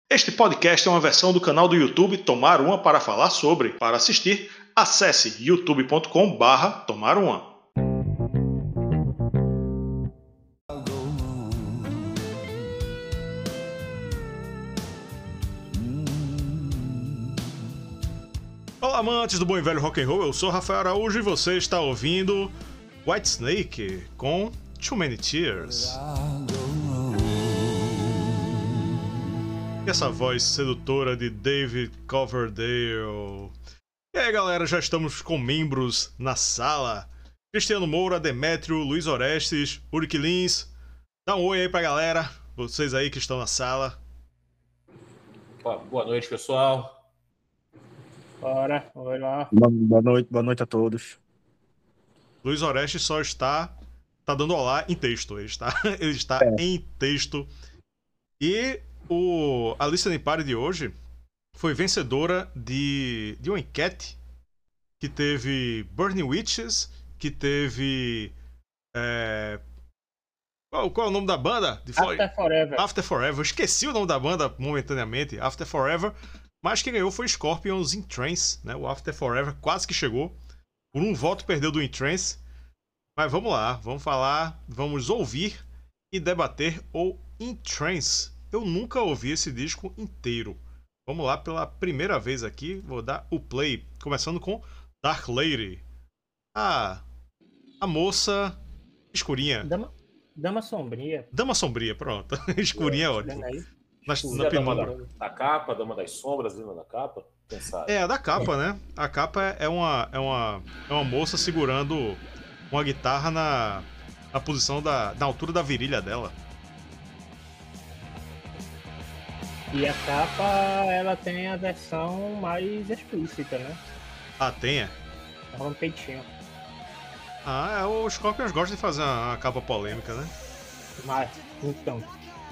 Este podcast é uma versão do canal do YouTube Tomar Uma para falar sobre. Para assistir, acesse youtube.com/Tomar Uma. Olá, amantes do bom e velho rock and roll, eu sou Rafael Araújo e você está ouvindo Whitesnake com Too Many Tears. E essa voz sedutora de David Coverdale. E aí, galera, já estamos com membros na sala. Cristiano Moura, Demétrio, Luiz Orestes, Uric Lins. Dá um oi aí pra galera, vocês aí que estão na sala. Boa noite, pessoal. Bora, oi lá. Boa noite a todos. Luiz Orestes só está dando olá em texto, ele está em texto. E a Listening Party de hoje foi vencedora de uma enquete que teve Burning Witches, que teve... Qual é o nome da banda? After Forever. After Forever. Eu esqueci o nome da banda momentaneamente, After Forever. Mas quem ganhou foi Scorpions In Trance, né? O After Forever quase que chegou. Por um voto perdeu do In Trance. Mas vamos lá, vamos falar, vamos ouvir e debater o In Trance. Eu nunca ouvi esse disco inteiro. Vamos lá, pela primeira vez aqui, vou dar o play, começando com Dark Lady. A moça escurinha. Dama Sombria. Dama Sombria, pronto. Escurinha é ótimo. Na penumbra. Da capa, Dama das Sombras, lembra da capa? Pensaram. É, a da capa, né? A capa é uma moça segurando uma guitarra na posição na altura da virilha dela. E a capa, ela tem a versão mais explícita, né? Ah, tem? É um peitinho. Os Scorpions gostam de fazer uma capa polêmica, né? Mas, então...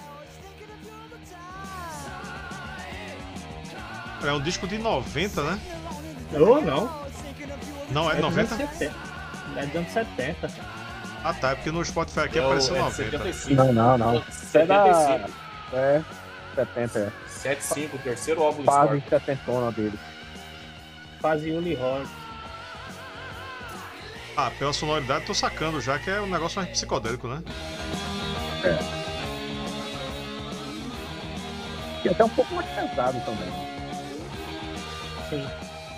É um disco de 90, né? Ou não. Não, é de 90? É de anos 70. Ah, tá. É porque no Spotify aqui apareceu 90. 75. Não. 75. É 70, é. 75, o terceiro álbum do Fase Scorpions. 70 dele. Fase Uli Rock. Pela sonoridade tô sacando já que é um negócio mais psicodélico, né? É. E até um pouco mais pesado também. Sim.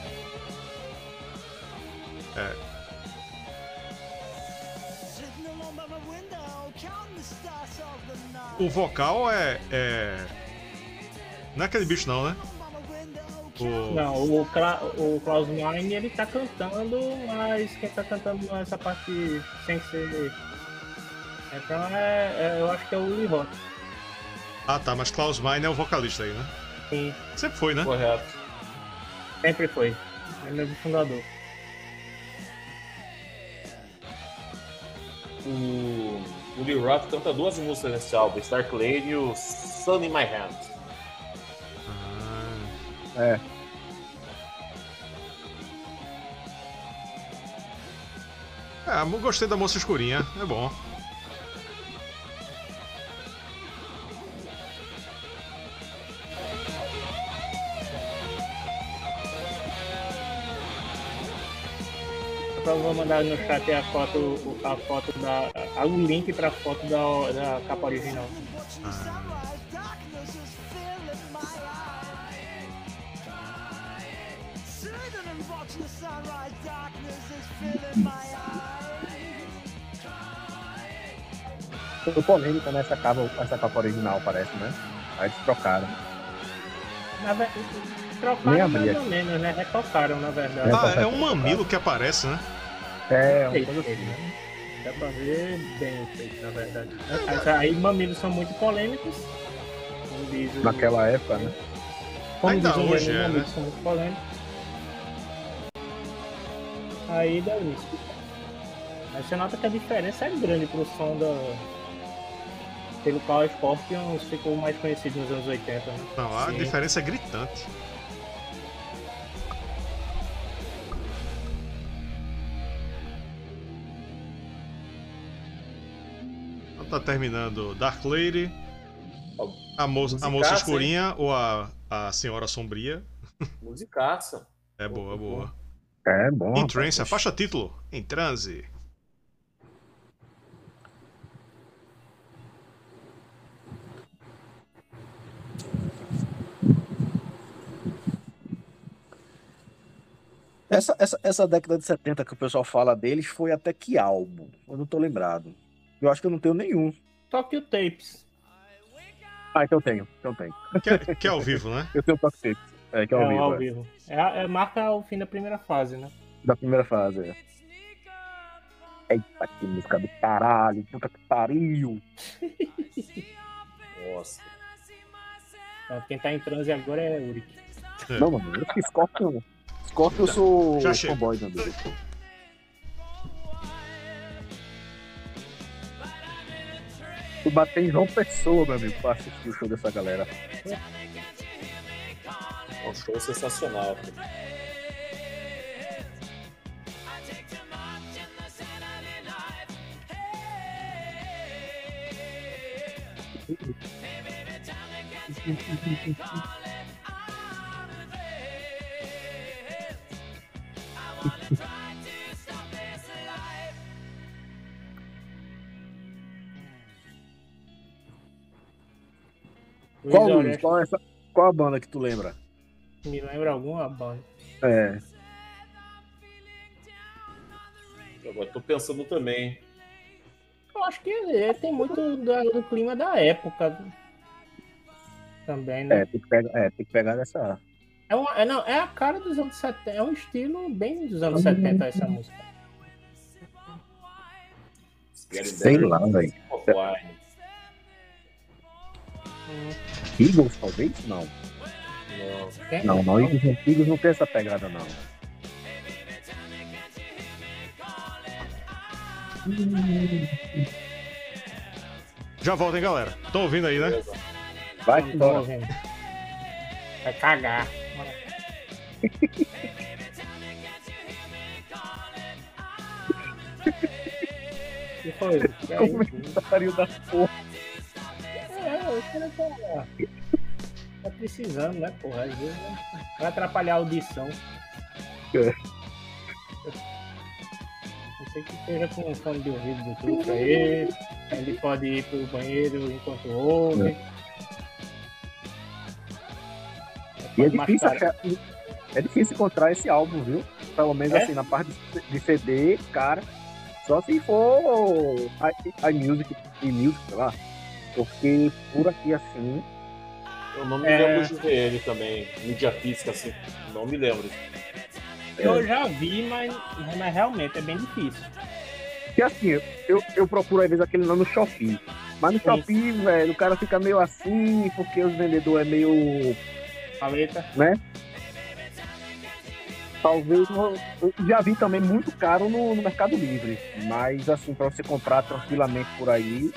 O vocal não é aquele bicho não, né? Não, o Klaus Meine, ele tá cantando, mas quem tá cantando essa parte sem ser... Então eu acho que é o Uli Rock. Ah, tá, mas Klaus Meine é o vocalista aí, né? Sim. Sempre foi, né? Correto. Sempre foi. Ele é o fundador. O Lee Roth canta duas músicas nesse álbum, Dark Lady e o Sun in My Hand. É. Eu gostei da moça escurinha, é bom. Eu vou mandar no chat o link pra foto da capa original. Tudo polêmica nessa capa original, parece, né? Aí eles trocaram. Na verdade, Nem trocaram abri mais aqui. ou menos, né? Retocaram, na verdade. É um mamilo que aparece, né? É, uma Feito, coisa assim. né? Dá pra ver bem feito, na verdade. Aí mamilos são muito polêmicos. Como diz o... Naquela época, né? Como Ainda diz o hoje meme, é, mamilos né? são muito polêmicos. Aí dá isso. Aí você nota que a diferença é grande pro som pelo qual o Scorpions ficou mais conhecido nos anos 80, né? Não, a Sim. diferença é gritante. Tá terminando Dark Lady. A moça escurinha ou a senhora sombria? Musicaça. É boa, boa. É bom. In Trance, a faixa título, Em Transe. Essa década de 70 que o pessoal fala deles foi até que álbum? Eu não tô lembrado. Eu acho que eu não tenho nenhum. Tokyo Tapes. Ah, então eu tenho. Que é ao vivo, né? Eu tenho o Tokyo Tapes. É, que é ao vivo. Marca o fim da primeira fase, né? Da primeira fase, é. Eita, que música do caralho. Puta que pariu. Nossa. Quem tá em transe agora é Uric. Não, mano, eu que Scorpion, eu sou Já chega. fanboy também. Tu bateu em João Pessoa, meu amigo, pra assistir o show dessa galera. É um show sensacional. Qual a banda que tu lembra? Me lembra alguma banda? É. Agora tô pensando também. Eu acho que ele tem muito do clima da época também, né? Tem que pegar nessa. É a cara dos anos 70, é um estilo bem dos anos 70 essa música. Sei lá, velho. Eagles, talvez? Não. Não, Eagles não tem essa pegada, não. Já volta, hein, galera? Estão ouvindo aí, né? Vai Não tô embora. ouvindo. Vai cagar. Que foi? Que é isso? Pariu da porra. O cara tá precisando, né, porra? Às vezes vai atrapalhar a audição. Não sei que esteja com um fone de ouvido do truque aí. Ele pode ir pro banheiro enquanto ouve. E é difícil encontrar esse álbum, viu? Pelo menos assim, na parte de CD, cara. Só se for iMusic, sei lá. Porque por aqui assim. Eu não me lembro de ver ele também, mídia física assim. Não me lembro. Eu já vi, mas realmente é bem difícil. Porque assim, eu procuro às vezes aquele lá no Shopee. Mas no Shopee, velho, o cara fica meio assim, porque os vendedores é meio. Paleta. Né? Talvez eu já vi também muito caro no Mercado Livre. Mas assim, pra você comprar tranquilamente por aí.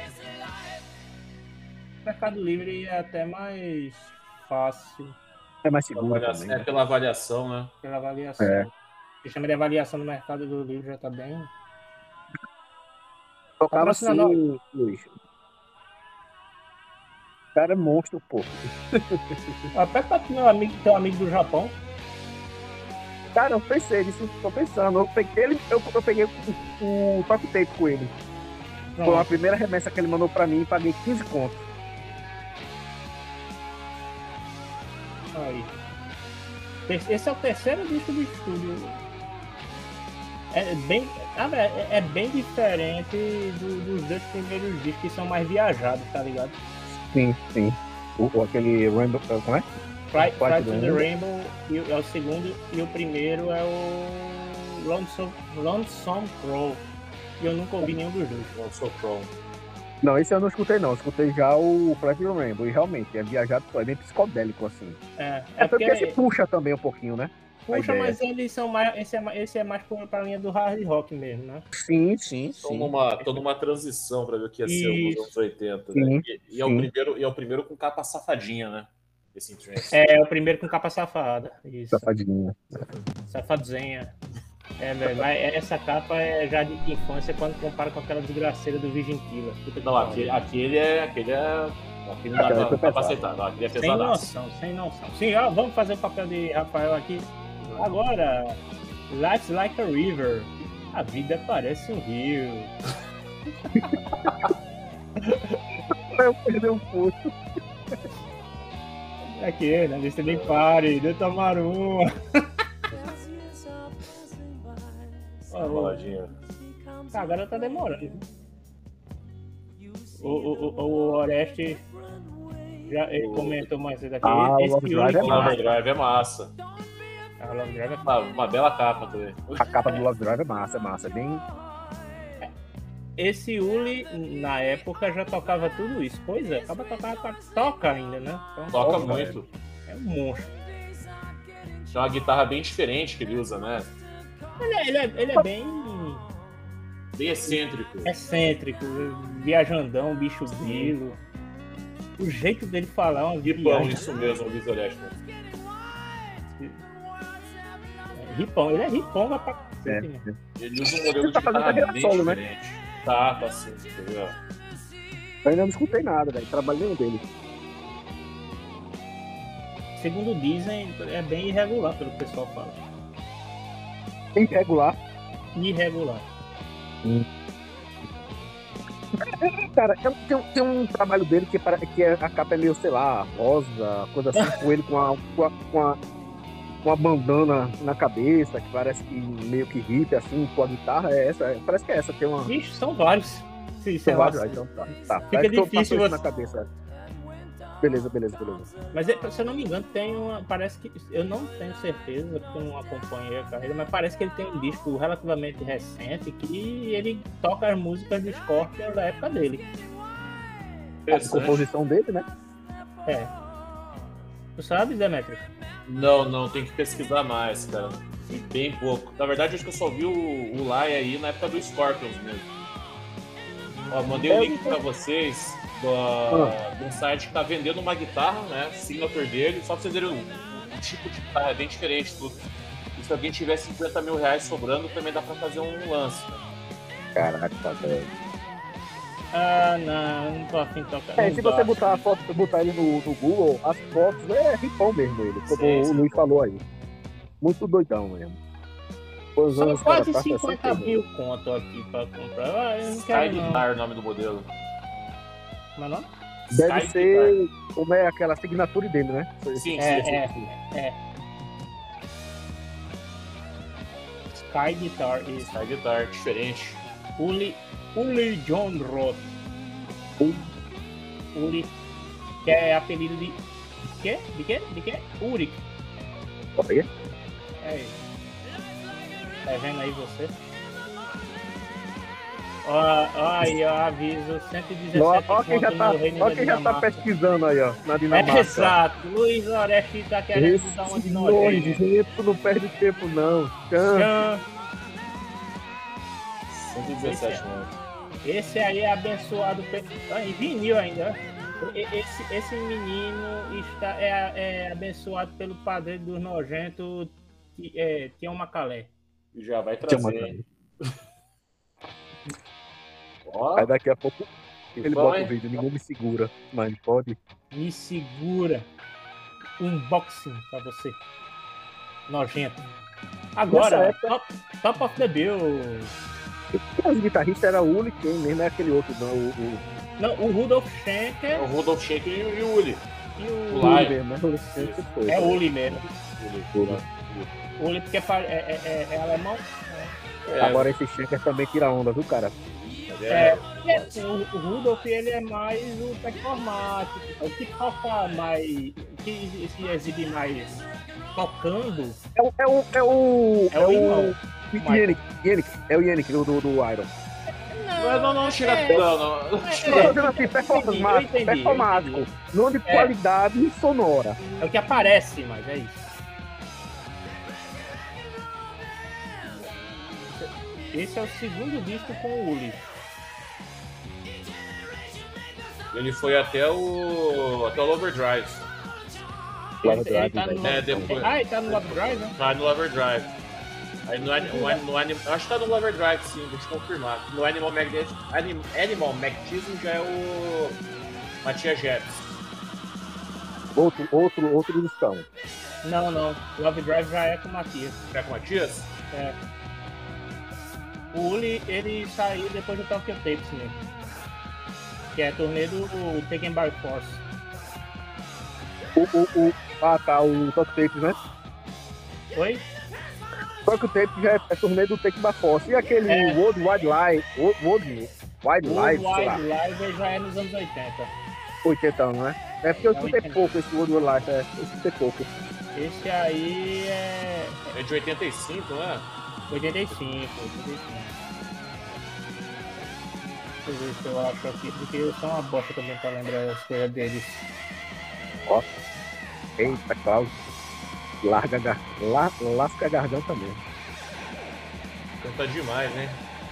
O Mercado Livre é até mais fácil. É mais seguro também. É pela avaliação, né? Pela avaliação. É. Se chama de avaliação no Mercado do Livre, já tá bem. Tocava assim, Luiz. O cara é monstro, pô. Até pra teu amigo do Japão. Cara, eu pensei nisso, tô pensando. Eu peguei o Tokyo Tape com ele. Não. Foi a primeira remessa que ele mandou pra mim e paguei 15 contos. Aí. Esse é o terceiro disco de estúdio. É bem diferente dos dois primeiros discos que são mais viajados, tá ligado? Sim. Aquele Rainbow. Como é? Fly to the Rainbow é o segundo e o primeiro é o Lonesome Crow. E eu nunca ouvi nenhum dos dois. Lonesome Crow. Não, esse eu não escutei não. Eu escutei já o Fly to the Rainbow. E realmente, é viajado, é bem psicodélico assim. É porque se puxa também um pouquinho, né? Puxa, mas eles são mais. Esse é mais pra linha do hard rock mesmo, né? Sim. Tô numa transição pra ver o que ia ser os anos 80, sim, né? E é o primeiro com capa safadinha, né? Esse Trance. É o primeiro com capa safada. Isso. Safadinha. Safadinha. Velho, mas essa capa é já de infância quando compara com aquela desgraceira do Virgin Killer. Não, aquele é Aqui não dá pra aceitar. Não, aqui é pesadaço. Sem noção. Sim, ó, vamos fazer o papel de Rafael aqui. Agora, Life's Like a River. A vida parece um rio. Eu perdi um puto. Aqui, na lista nem pare, de tomar uma. Agora tá demorando. O Oreste já ele comentou mais cedo aqui. Love Drive Love Drive é massa. Love Drive é uma bela capa também. A capa do Love Drive é massa. Bem... Esse Uli, na época, já tocava tudo isso. Pois é, toca ainda, né? Então, toca muito. É um monstro. Tem uma guitarra bem diferente que ele usa, né? Ele é bem excêntrico. Excêntrico, viajandão, bicho grilo. O jeito dele falar é uma Ripão, isso mesmo, Luiz Oreste. Ripão, ele é ripão, vai pra cacete, né? Ele usa um modelo de guitarra bem solo, diferente. Né? Tá sim, entendeu? Eu ainda não escutei nada, velho. Trabalhei dele. Segundo dizem, é bem irregular, pelo que o pessoal fala. Irregular? Irregular. Cara, tem um trabalho dele que a capa é meio, sei lá, rosa, coisa assim, com ele com uma bandana na cabeça, que parece que meio que hippie, assim, com a guitarra, parece que é essa, tem uma... Vixe, são vários. Sim, são vários, então tá. Fica difícil você... na cabeça. Beleza. Mas, se eu não me engano, tem uma... Parece que... Eu não tenho certeza, porque eu não acompanhei a carreira, mas parece que ele tem um disco relativamente recente que ele toca as músicas de Scorpion da época dele. A composição dele, né? É. Tu sabe, Demetrio? Não, tem que pesquisar mais, cara. Bem pouco. Na verdade, acho que eu só vi o Lai aí na época do Scorpions mesmo. Ó, mandei o link pra vocês de um site que tá vendendo uma guitarra, né? Signature dele, só pra vocês verem o tipo de guitarra, é bem diferente tudo. E se alguém tiver 50 mil reais sobrando, também dá pra fazer um lance. Né? Caraca, tá velho. Não tô afim de tocar. Se você botar ele no Google, as fotos é ripão mesmo ele, como o Luiz falou aí. Muito doidão mesmo. São quase 50 mil conto aqui pra comprar. Eu não quero não. Sky o nome do modelo. Mas não? Deve ser como é aquela assinatura dele, né? Sim. Sky Guitar. Sky Guitar, diferente. Uli John Roth. Uli, que é apelido de... De quê? Uri. Oi? É. Tá vendo aí você? Aí, eu aviso 117 Olha quem já tá pesquisando aí, ó, na Dinamarca. Exato, Luiz Oreste tá querendo dar uma de nós. Tu não perde tempo, não. Tchan. 117, mano. Esse aí é abençoado em vinil ainda. Esse menino é abençoado pelo padre dos nojentos, Tião Macalé. Já vai trazer. Aí daqui a pouco ele bota o vídeo, ninguém me segura, mas pode. Me segura. Unboxing pra você. Nojento. Agora, top of the Bill. Os guitarristas eram o Uli, quem mesmo é aquele outro, não, o Rudolf Schenker. O Rudolf Schenker e o Uli. E o Uli mesmo, é o Uli mesmo. Uli porque é alemão. Agora esse Schenker também tira onda, viu, cara? O Rudolf, ele é mais o performático, o que toca mais, que se exibe mais tocando. É o Yannick do Iron. Não chega não. Performático, não de qualidade sonora. É o que aparece, mas é isso. Esse é o segundo disco com o Uli. Ele foi até o Overdrive. Ele tá no Overdrive, né? Tá no Overdrive. Aí acho que tá no Overdrive, sim, deixa eu confirmar. No Animal Magnetism já é Matias Jeps. Outro discão. Não. Love Drive já é com o Matias. Já com o Matias? É. O Uli, ele saiu depois do Tokyo Tapes mesmo. Que é turnê do Taken by Force. O Tokyo Tapes, né? Oi? Tokyo Tapes já é turnê do Taken by Force. E aquele World Wide Live, World Wide Live, sei lá. Live já é nos anos 80. 80 anos, né? É porque eu escutei pouco esse World Wide Live, eu escutei pouco. Esse aí é... É de 85, não é? 85. Deixa eu ver se eu acho aqui, porque eu sou uma bosta também pra lembrar as coisas deles. Ó. Eita, Cláudio. Lasca a garganta mesmo. Canta demais, né?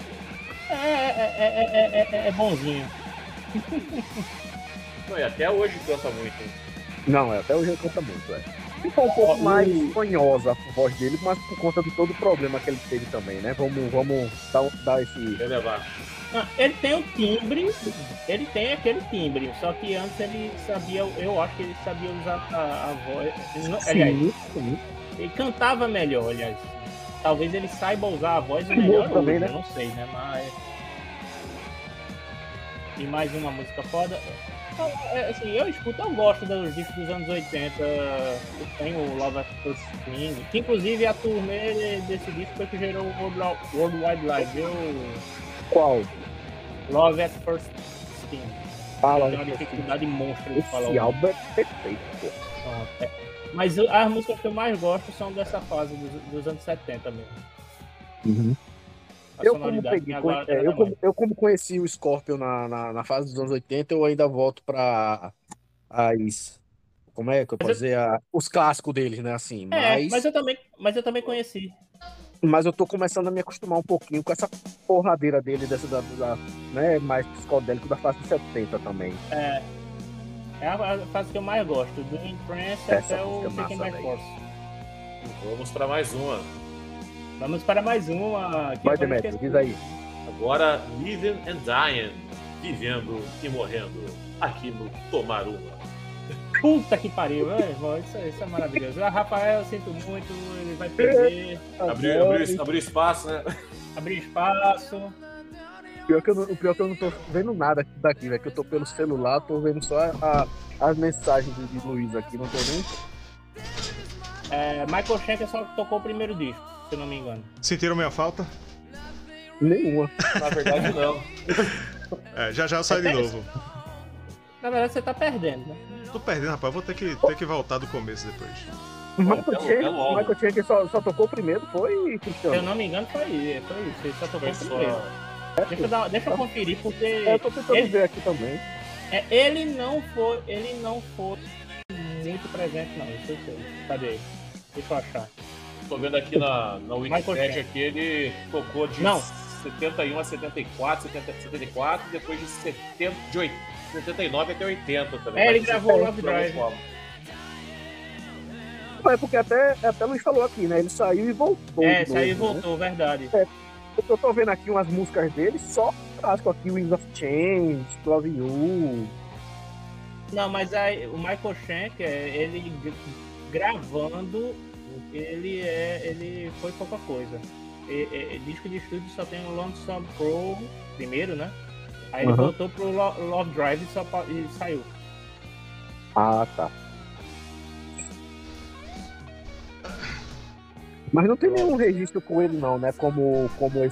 É bonzinho. Não, e até hoje canta muito. Não, até hoje ele canta muito, Ficou um pouco mais fanhosa a voz dele, mas por conta de todo o problema que ele teve também, né? Vamos dar esse... Relevar. Ele tem um timbre, ele tem aquele timbre, só que antes ele sabia, eu acho que ele sabia usar a voz. Aliás, ele cantava melhor, aliás. Talvez ele saiba usar a voz melhor também, né? Eu não sei, né? Mas... E mais uma música foda. Assim, eu gosto dos discos dos anos 80. Tem o Love at First Sting, que inclusive a turnê desse disco foi que gerou o World Wide Live. Qual? Love at First Sting. Fala, tem uma dificuldade monstra de falar. Esse álbum é perfeito, pô. Mas as músicas que eu mais gosto são dessa fase dos anos 70 mesmo. Uhum. Eu como conheci o Scorpion na fase dos anos 80, eu ainda volto para como é que eu posso dizer? Os clássicos deles, né? Assim, mas eu também conheci. Mas eu tô começando a me acostumar um pouquinho com essa porradeira dele, né, mais psicodélico da fase de 70 também. É a fase que eu mais gosto, do In Trance até o Taken by Force. Vamos para mais uma. Vamos para mais uma. Vai, Demetrio, diz aí. Agora, Living and Dying. Vivendo e morrendo. Aqui no Tomar Uma. Puta que pariu, irmão. Isso é maravilhoso. A Rafael, eu sinto muito, ele vai perder. Abriu espaço, né? Abriu espaço. O pior que eu não tô vendo nada daqui, velho. Que eu tô pelo celular, tô vendo só as mensagens de Luiz aqui, não tô nem. Michael Schenker só tocou o primeiro disco, se eu não me engano. Sentiram minha falta? Nenhuma. Na verdade, não. Já eu saio de novo. Na verdade, você tá perdendo, né? Tô perdendo, rapaz. Vou ter que voltar do começo depois. O Michael Schenker só tocou o primeiro, foi, Cristiano? Se eu não me engano, foi isso. Ele só tocou o primeiro. Deixa eu conferir, porque... Eu tô tentando ver aqui também. Ele não foi muito presente, não. Isso eu sei. Cadê ele? Deixa eu achar. Tô vendo aqui na Wikipedia que ele tocou de 71 a 74, 74, depois de 79 até 80 também. Ele gravou o Love Drive. É porque até o Luiz falou aqui, né? Ele saiu e voltou. Saiu e voltou, né? Verdade. Eu tô vendo aqui umas músicas dele, só clássico aqui, Winds of Change, Love You. Não, mas aí, o Michael Schenker, ele gravando, ele foi pouca coisa. Disco de estúdio só tem o Lonesome Pro primeiro, né? Aí ele voltou pro Love Drive e saiu. Ah, tá. Mas não tem nenhum registro com ele não, né? Como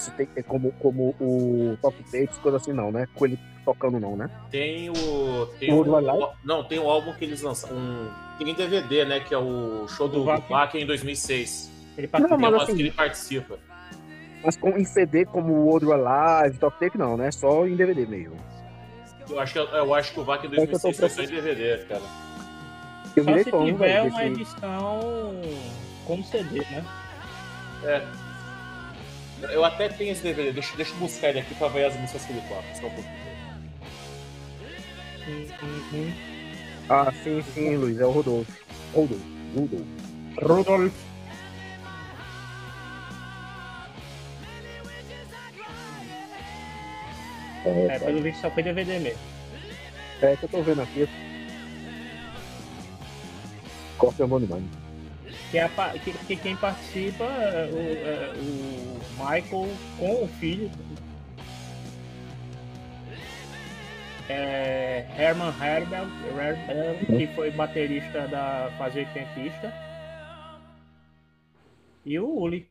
o Top Tapes, coisa assim não, né? Com ele tocando não, né? Tem o álbum que eles lançaram, tem DVD, né? Que é o show do Vac em 2006. Ele participa. Não, mas assim, que ele participa. Mas em CD como o World Alive, Top Tape não, né? Só em DVD mesmo. Eu acho que o Vac em 2006 foi só em DVD, cara. Só se tiver uma edição como CD, né? Eu até tenho esse DVD, deixa eu buscar ele aqui pra ver as músicas que ele toca, só um pouquinho. Ah, sim, Luiz, é o Rodolfo. Pelo visto só foi DVD mesmo. É que eu tô vendo aqui. Scorpion é bom demais. Que quem participa é o Michael com o filho. Herman Herbel, que foi baterista da fase oitentista. E o Uli.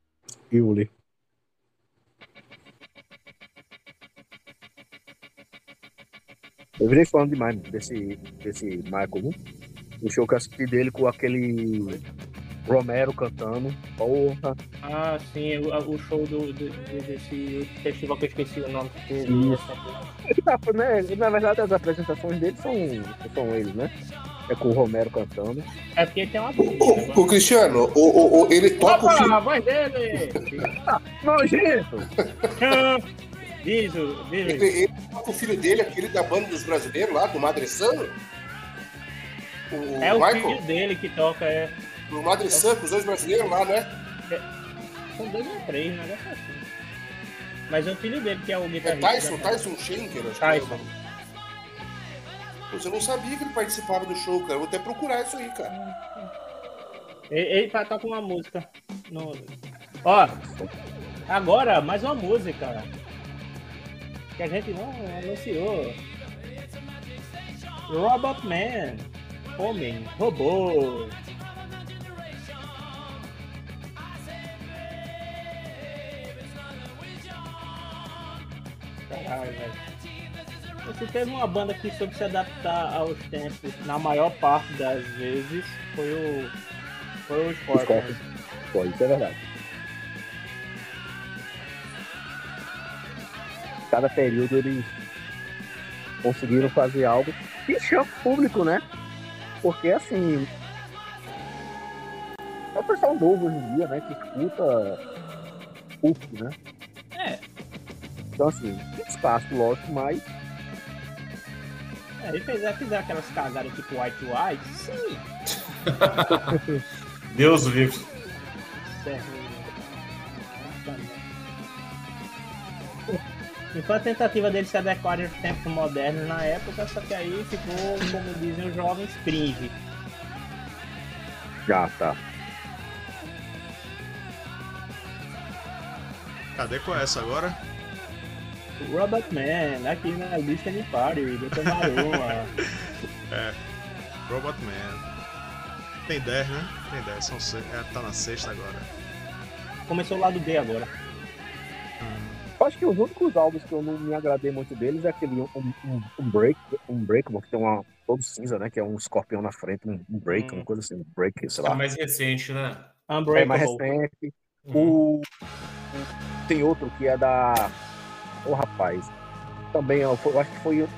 Eu virei fã demais desse Michael. O show que eu assisti dele com aquele Romero cantando. Porra. Ah, sim, o show desse festival que eu esqueci o nome dele. Né? Na verdade, as apresentações dele são eles, né? É com o Romero cantando. É porque tem uma o Cristiano, ele toca o filho... a voz dele! Nojento! Diz. Ele toca o filho dele, aquele da banda dos brasileiros lá, do Madre Sano. É o Michael, filho dele que toca, o Madre Sano, os dois brasileiros lá, né? São 2 ou 3, um negócio assim. Mas é o filho dele que é o guitarrista. Tyson Schenker, acho Tyson. que é. Você não sabia que ele participava do show, cara. Eu vou até procurar isso aí, cara. Ele vai tocar uma música. Ó, agora mais uma música que a gente não anunciou. Robot Man. Homem, robô. Caralho, velho. Se teve uma banda que soube se adaptar aos tempos, na maior parte das vezes, foi o Scorpions. Foi, isso é verdade. Cada período eles conseguiram fazer algo que chama o público, né? Porque assim, é o pessoal novo hoje em dia, né? Que escuta público, né? Então assim, espaço, lógico, mas Ele fizer aquelas cagadas tipo White, sim. Deus livre. E foi a tentativa dele se adequar aos tempos modernos na época, só que aí ficou, como dizem os jovens, cringe. já tá. Cadê com essa agora? O Robot Man, aqui na lista de party, Dr. Maruma. Robot Man. Tem 10, né? Tem 10, tá na 6ª agora. Começou o lado B agora. Eu acho que os únicos álbuns que eu não me agradei muito deles é aquele Unbreakable, que tem todo cinza, né? Que é um escorpião na frente, um break, uma coisa assim, break, sei lá. É mais recente, né? Unbreakable. É mais recente. Tem outro que é da... rapaz. Também, eu acho que foi...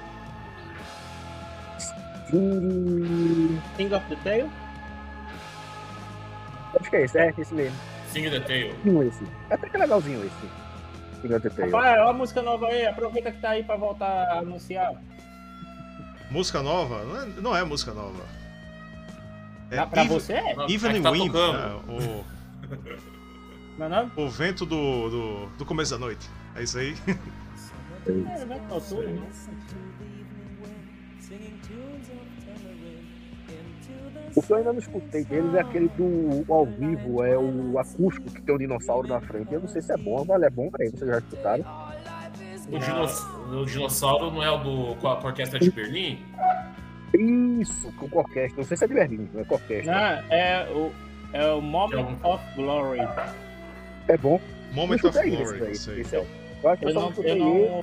King of the Tail? Acho que é esse mesmo. Sing the Tail. Esse. É até que é legalzinho esse. King of the Tail. Rapaz, olha a música nova aí, aproveita que tá aí pra voltar a anunciar. Música nova? Não é música nova. Pra você é? Evening tá Wind. O vento do começo da noite. É isso aí. Vai pra tudo, né? O que eu ainda não escutei deles é aquele do ao vivo, é o acústico que tem um dinossauro na frente. Eu não sei se é bom, mas é bom pra ele, vocês já escutaram? O dinossauro não é o com a orquestra de Berlim? Isso, com orquestra. Não sei se é de Berlim, não é com orquestra. Não, é o Moment of Glory. É bom. Moment of Glory, isso aí. Eu acho que eu só não escutei ele.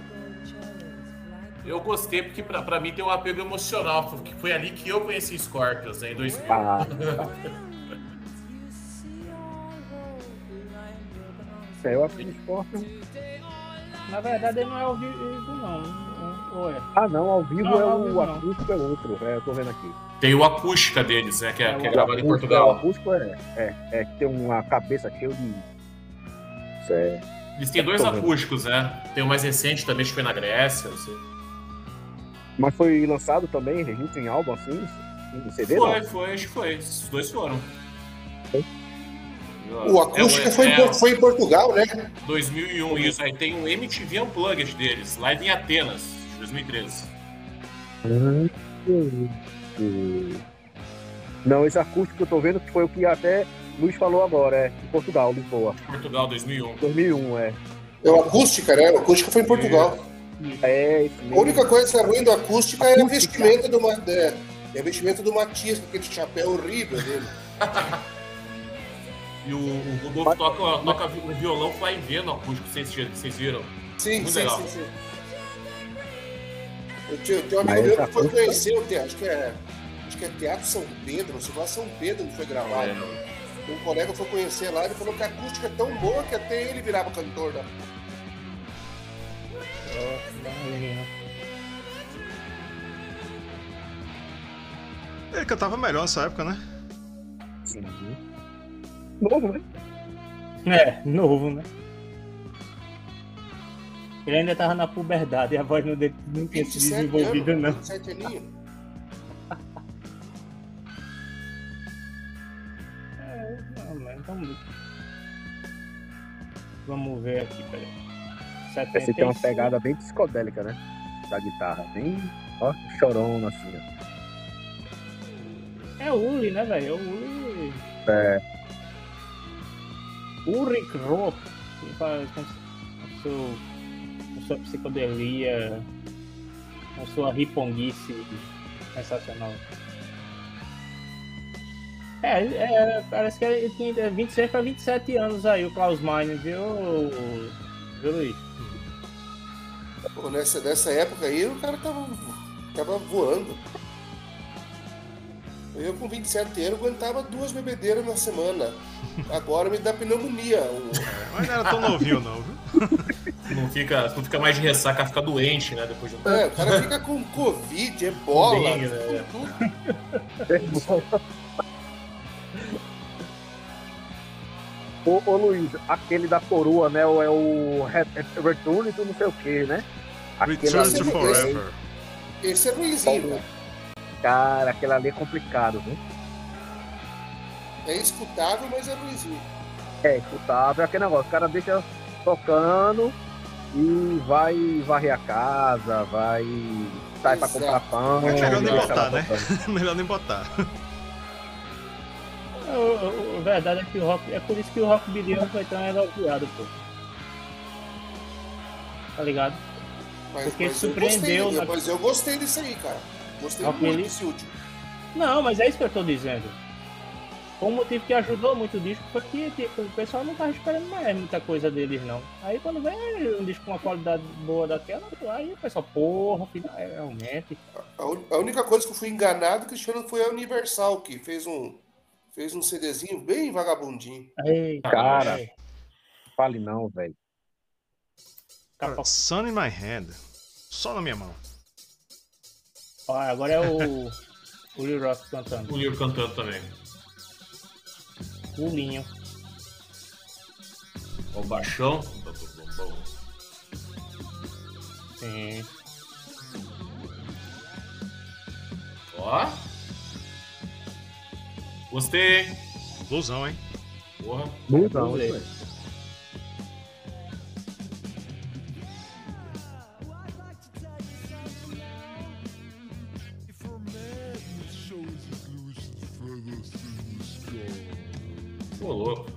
Eu gostei porque pra mim tem um apego emocional, porque foi ali que eu conheci Scorpions, né, em 2000. Eu acho que Scorpions... Na verdade ele não é ao vivo, não. Ou é? Não, ao vivo não, o acústico é outro. Eu tô vendo aqui. Tem o acústica deles, né, que é gravado em Portugal. O acústico que tem uma cabeça cheia de... Eles têm 2 acústicos, né? Tem o mais recente também, acho que foi na Grécia, não sei. Mas foi lançado também, registro em álbum, assim, em CD? Foi, acho que foi. Os 2 foram. O acústica foi em Portugal, né? 2001, isso. Aí tem um MTV Unplugged deles, live em Atenas, de 2013. Não, esse acústico que eu tô vendo que foi o que até Luiz falou agora, em Portugal, Lisboa. Portugal, 2001. 2001, É o acústica, né? O acústica foi em Portugal. Isso mesmo. A única coisa que é ruim do acústica é a vestimenta do Matias, com aquele chapéu horrível dele. E o Rodolfo toca um violão que vai ver no acústico, vocês viram? Sim, muito sim, legal. sim. Eu tenho um amigo meu que foi conhecer, acho que é Teatro São Pedro, não sei lá, São Pedro que foi gravado. Um colega foi conhecer lá e falou que a acústica é tão boa que até ele virava cantor da. Ele cantava melhor nessa época, né? Sim. Novo, né? Novo, né? Ele ainda tava na puberdade e a voz dele não tinha se desenvolvido, não. 27 aninhos. Vamos ver aqui, peraí. Esse tem uma pegada bem psicodélica, né? Da guitarra, bem chorona assim, ó. É o Uli, né, velho? É o Uli. Ulrich Roth, com sua psicodelia, com sua riponguice sensacional. Parece que ele tinha 26 para 27 anos aí, o Klaus Meine, viu Luiz? Pô, nessa época aí, o cara tava voando. Eu com 27 anos aguentava 2 bebedeiras na semana. Agora me dá pneumonia. Mas não era tão novinho, não, viu? Não fica mais de ressaca, fica doente, né? Depois de um tempo. O cara fica com Covid, ebola, dengue, né? Ô Luiz, aquele da coroa, né? É o Return to não sei o que, né? Return to Forever. Esse é ruimzinho, cara. Cara, aquele ali é complicado, viu? É escutável, mas é ruimzinho. É escutável, é aquele negócio. O cara deixa tocando e vai varrer a casa, vai sair pra comprar pão. É melhor nem botar, né? Melhor nem botar. A verdade é que o rock. É por isso que o Rock Billion foi tão elogiado, pô. Tá ligado? Porque surpreendeu. Mas eu gostei disso aí, cara. Gostei muito desse último. Não, mas é isso que eu tô dizendo. Um motivo que ajudou muito o disco foi que tipo, o pessoal não tava esperando mais muita coisa deles, não. Aí quando vem um disco com uma qualidade boa daquela, aí o pessoal, porra, finalmente. A única coisa que eu fui enganado, Cristiano, foi a Universal, que fez um CDzinho bem vagabundinho. Ei, cara, fale não, velho. Sun in my hand. Só na minha mão. Olha, agora é o Lil Rock cantando. O Lil cantando também. O Linho. O baixão. Sim. Ó. Gostei, hein? Blusão, hein? Porra. Blusão, Pô, louco.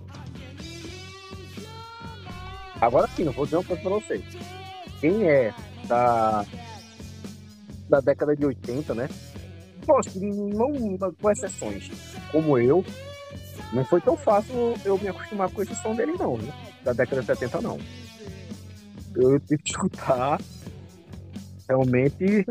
Agora sim, eu vou dizer uma coisa pra vocês. Quem é da década de 80, né? Poxa, não com exceções, como eu, não foi tão fácil eu me acostumar com esse som dele, não, né? Da década de 70, não. Eu tive que escutar realmente.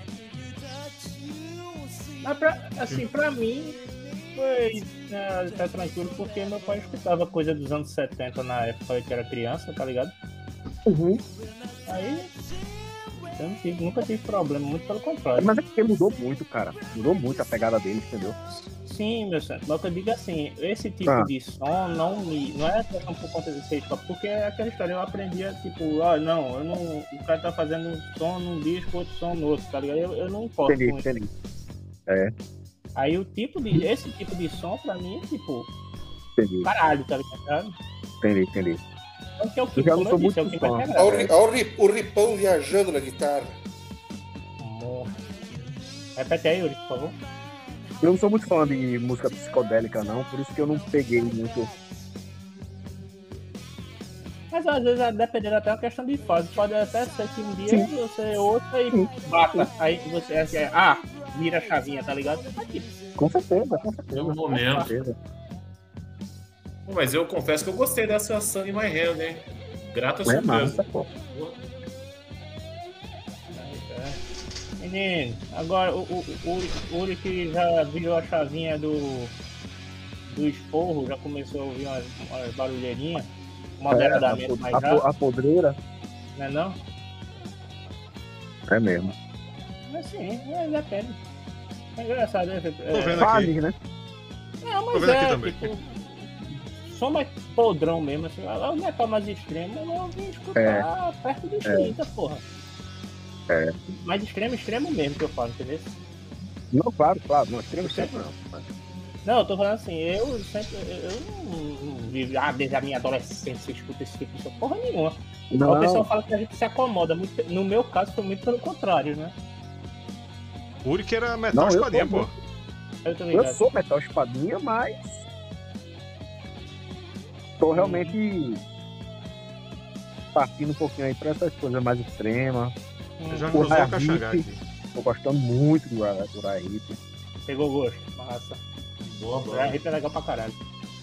Mas pra mim foi tá tranquilo, porque meu pai escutava coisa dos anos 70 na época que era criança, tá ligado? Uhum. Aí eu nunca tive problema, muito pelo contrário. Mas é porque mudou muito, cara. Mudou muito a pegada dele, entendeu? Sim, meu senhor. Mas eu digo assim, esse tipo de som não é questão por conta de ser hip-hop, porque é aquela história, eu aprendia, tipo, o cara tá fazendo um som num disco, outro som no outro, tá ligado? Eu não importo com isso. Entendi. É. Aí esse tipo de som, pra mim, é tipo, Entendi. caralho, tá ligado? Entendi. Então, que é o que, Eu já como não eu sou disse, é o muito que vai fã. quebrar. Olha o Ripão viajando na guitarra. Repete aí, Yuri, por favor. Eu não sou muito fã de música psicodélica, não, por isso que eu não peguei muito. Mas às vezes, dependendo até uma questão de fase, pode até ser que um dia você ouça e bata. Aí você vira a chavinha, tá ligado? Você tá aqui. Com certeza, com certeza. No momento. Mas eu confesso que eu gostei dessa Sun in My Hand, hein? Grata surpresa. Massa, pô. Menino, agora o Uri que já virou a chavinha do esporro, já começou a ouvir umas barulheirinhas, moderadamente mais rápido. A podreira. Não é não? É mesmo. Mas sim, depende. É engraçado, né? Tô vendo aqui. Né? Não, Tô vendo aqui também. Tipo, som mais podrão mesmo, assim, o metal mais extremo, eu não vim escutar perto dos 30, porra. Mais extremo mesmo que eu falo, entendeu? Não, claro, não, extremo não. Não, eu tô falando assim, eu não vivo, desde a minha adolescência eu escuto esse tipo de porra nenhuma. Não. O pessoal fala que a gente se acomoda, muito, no meu caso foi muito pelo contrário, né? Uri que era metal espadinha, pô. Eu sou metal espadinha, mas tô realmente partindo um pouquinho aí pra essas coisas mais extremas. Eu já cruzou o Caxangá aqui. Tô gostando muito do Uriah Heep. Pegou gosto, massa. Boa. Uriah Heep é legal pra caralho.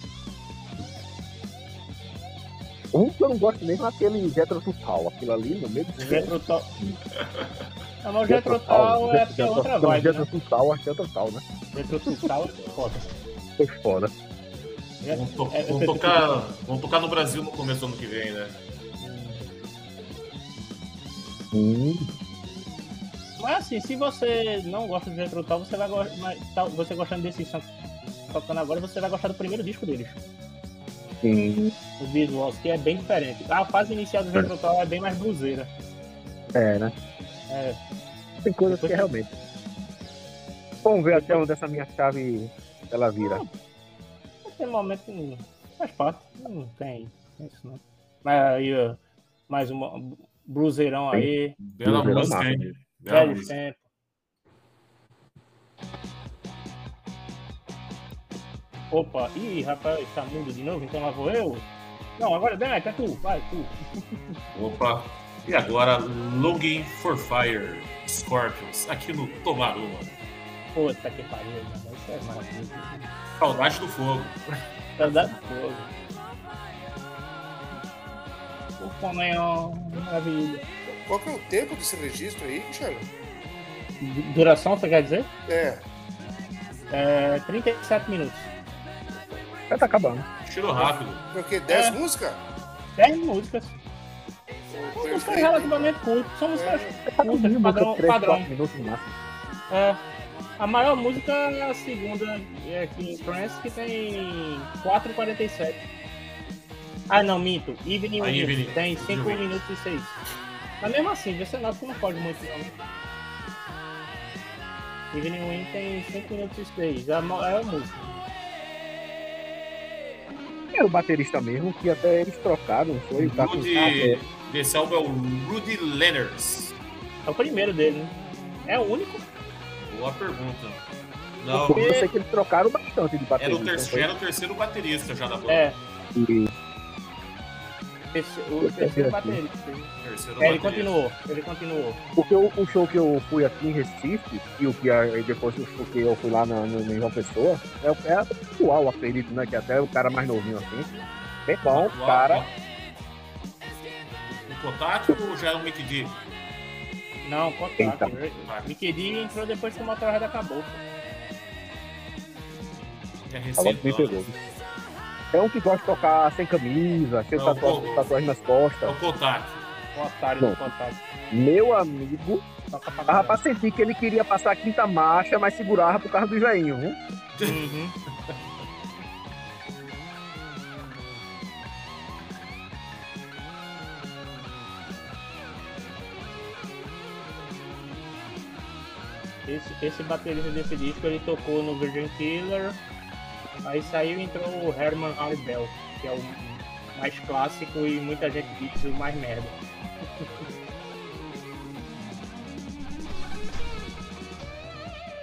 Um que eu não gosto mesmo é aquele Jethro Tull, aquilo ali no meio do Jethro Tull. Não, mas o Jethro Tull é porque é outra vibe, Jethro Tull, acho que é Jethro Tull, né? Jethro Tull é foda. Foi foda. Vamos tocar no Brasil no começo do ano que vem, né? Mas assim, se você não gosta do Jethro Tull, você vai gostar. Você gostando desse som tocando agora, você vai gostar do primeiro disco deles. Sim. O Visuals, que é bem diferente. A fase inicial do Jethro Tull é bem mais bluseira. É, né? É. Tem coisas que realmente. Vamos ver até onde essa minha chave ela vira. Naquele momento não faz parte, não tem isso não. Mas aí, mais um bluseirão aí. Bela música, hein? Velho tempo. Opa, rapaz, tá mundo de novo, então lá vou eu? Não, agora Demet, é tu, vai, tu. Opa, e agora Longing for Fire, Scorpions, aqui no Tomaruma. Puta que pariu, mano, isso é maravilhoso. Saudade do fogo. Saudade do fogo. O Flamengo, maravilha. Qual que é o tempo desse registro aí, Cristiano? Duração, você quer dizer? É 37 minutos. Já tá acabando. Tiro rápido. Foi o quê? 10 músicas? 10 músicas. São músicas relativamente curtas. São músicas curtas, padrão. Minutos no máximo. A maior música é a segunda, aqui em France, que tem 4:47. Ah, não, minto. Evening Wind tem 5 minutos e 6. Mas mesmo assim, você nota que não pode muito, não. Evening Wind tem 5 minutos e 6. É a maior música. Era o baterista mesmo, que até eles trocaram, não foi? Esse álbum é o Rudy Lenners. É o primeiro dele, né? É o único? Boa pergunta. Não, eu sei que eles trocaram bastante de baterista. Era o terceiro baterista já da banda. O terceiro baterista. Ele continuou. Porque o show que eu fui aqui em Recife, e o que depois que eu fui lá em João Pessoa, é atual, acredito, né? Que até o cara mais novinho assim. Bem bom, cara. O Kotak ou já era o Mick D? Não, Kotak. Mick D entrou depois que o Motorhead acabou. É recente. É um que gosta de tocar sem camisa, sem tatuagem nas costas. É o Kotak. O otário do Kotak. Meu amigo, tava pra sentir que ele queria passar a quinta marcha, mas segurava por causa do joinho, viu? Uhum. Esse baterista desse disco, ele tocou no Virgin Killer. Aí saiu e entrou o Herman Arbel, que é o mais clássico e muita gente diz o mais merda.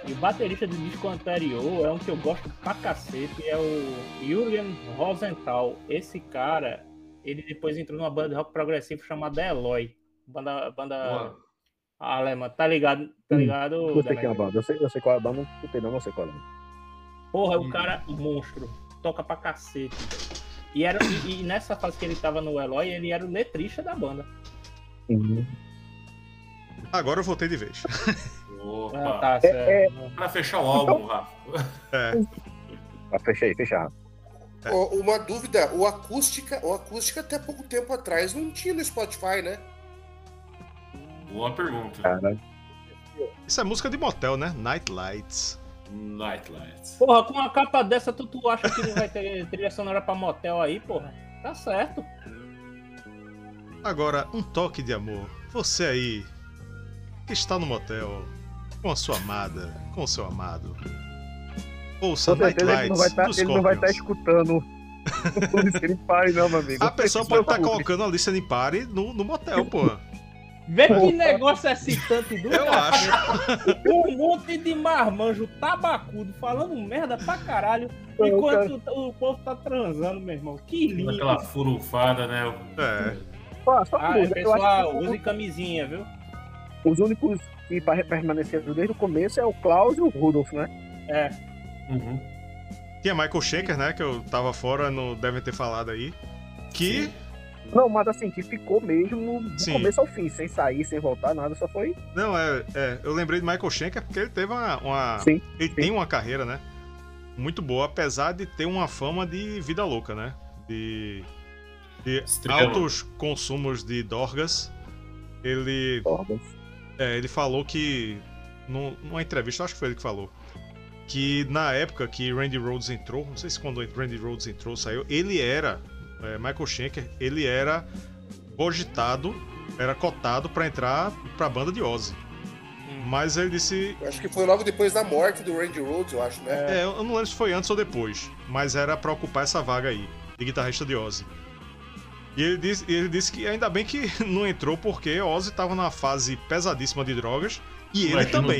E o baterista do disco anterior é um que eu gosto pra cacete, é o Julian Rosenthal. Esse cara, ele depois entrou numa banda de rock progressivo chamada Eloy. Banda alemã. Tá ligado? Tá ligado? Eu sei quem é a banda. Eu sei qual é a banda, não escutei não sei qual é. Porra, o cara, monstro. Toca pra cacete. E nessa fase que ele tava no Eloy, ele era o letrista da banda. Agora eu voltei de vez. Opa. Tá certo. Pra fechar o álbum, Rafa. Fechar. Uma dúvida, o acústica até pouco tempo atrás não tinha no Spotify, né? Boa pergunta. Caralho. Isso é música de motel, né? Night Lights. Nightlights. Porra, com uma capa dessa, tu acha que não vai ter trilha sonora pra motel aí, porra? Tá certo. Agora, um toque de amor. Você aí, que está no motel, com a sua amada, com o seu amado. Ouça Com certeza Night Lights ele não vai estar dos Scorpions. escutando o Listening Party, não, meu amigo. A pessoa pode estar colocando a Listening Party no motel, pô. Vê que negócio excitante do Eu acho. Um monte de marmanjo tabacudo falando merda pra caralho enquanto o povo tá transando, meu irmão. Que lindo. Aquela furufada, né? Pessoal, use camisinha, viu? Os únicos que permaneceram desde o começo é o Klaus e o Rudolf, né? Uhum. Tinha Michael Schenker, né? Que eu tava fora, não devem ter falado aí. Que. Sim. Não, mas assim, que ficou mesmo do Sim. começo ao fim, sem sair, sem voltar, nada, só foi. Não, eu lembrei de Michael Schenker porque ele teve uma Sim, ele tem uma carreira, né? Muito boa, apesar de ter uma fama de vida louca, né? De Extremo. altos consumos de drogas. Ele falou que, numa entrevista, acho que foi ele que falou, que na época que Randy Rhoads entrou, não sei se quando Randy Rhoads entrou, saiu, ele era, Michael Schenker, ele era cogitado, era cotado pra entrar pra banda de Ozzy. Mas ele disse... Eu acho que foi logo depois da morte do Randy Rhoads, eu acho, né? eu não lembro se foi antes ou depois, mas era pra ocupar essa vaga aí, de guitarrista de Ozzy. E ele disse que ainda bem que não entrou, porque Ozzy tava numa fase pesadíssima de drogas, e ele também.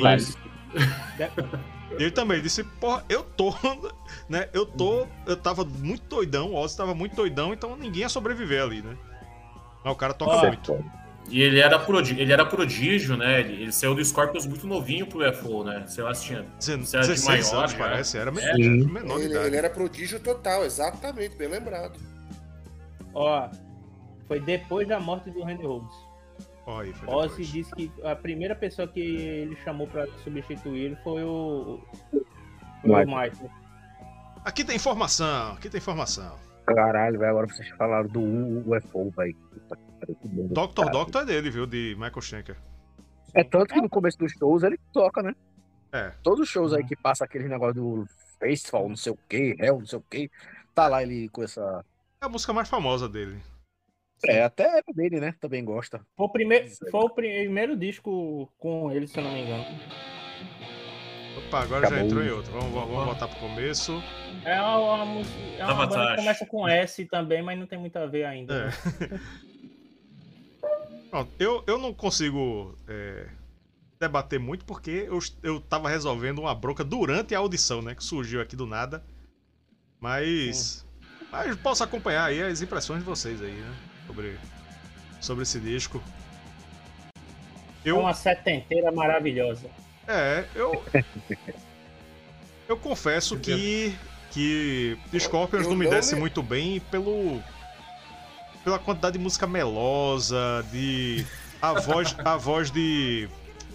Ele também disse, porra, eu tava muito doidão, o Ozzy tava muito doidão, então ninguém ia sobreviver ali, né? Mas o cara toca muito. E ele era prodígio, né? Ele saiu do Scorpions muito novinho pro UFO, né? Sei lá se tinha 16 anos, parece, era menor de idade. Ele era prodígio total, exatamente, bem lembrado. Ó, foi depois da morte do Randy Rhoads. Ozzy disse que a primeira pessoa que ele chamou pra substituir ele foi o Michael. Aqui tem informação. Caralho, velho, agora vocês falaram do UFO, velho. Doctor é dele, viu? De Michael Schenker. É tanto que no começo dos shows ele toca, né? É. Todos os shows aí que passa aquele negócio do Festival, não sei o que, Hell, não sei o que, tá lá ele com essa... É a música mais famosa dele. Até dele, né? Também gosta. Foi o primeiro disco com ele, se eu não me engano. Opa, agora já entrou em outro. Vamos voltar pro começo. É uma banda que começa com S também, mas não tem muito a ver ainda. Né? Pronto, eu não consigo debater muito porque eu tava resolvendo uma bronca durante a audição, né? Que surgiu aqui do nada. Mas posso acompanhar aí as impressões de vocês aí, né? Sobre esse disco. É uma setenteira maravilhosa. Eu confesso que Scorpions não me desce muito bem pela quantidade de música melosa, a voz de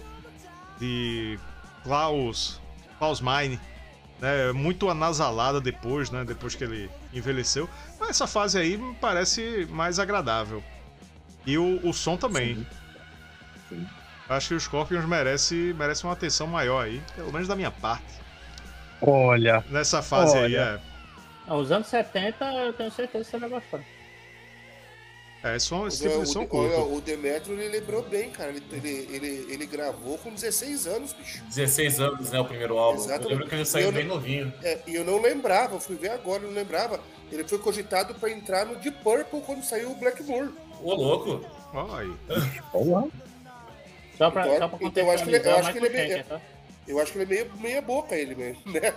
Klaus Meine, né, muito anasalada depois, né, depois que ele envelheceu. Mas essa fase aí me parece mais agradável. E o som também. Sim. Acho que os Scorpions merece uma atenção maior aí, pelo menos da minha parte. Olha. Nessa fase aí, Os anos 70, eu tenho certeza que você vai gostar. Esse tipo de som curto. O Demetrio, ele lembrou bem, cara. Ele gravou com 16 anos, bicho. 16 anos, né? O primeiro álbum. Exatamente. Eu lembro que ele saiu bem novinho. E eu não lembrava, eu fui ver agora, eu não lembrava. Ele foi cogitado pra entrar no Deep Purple quando saiu o Blackmore. Ô, louco! Olha aí. Olá. Só pra então eu acho que ele é bem. tá? Eu acho que ele é meia boca, ele mesmo, né?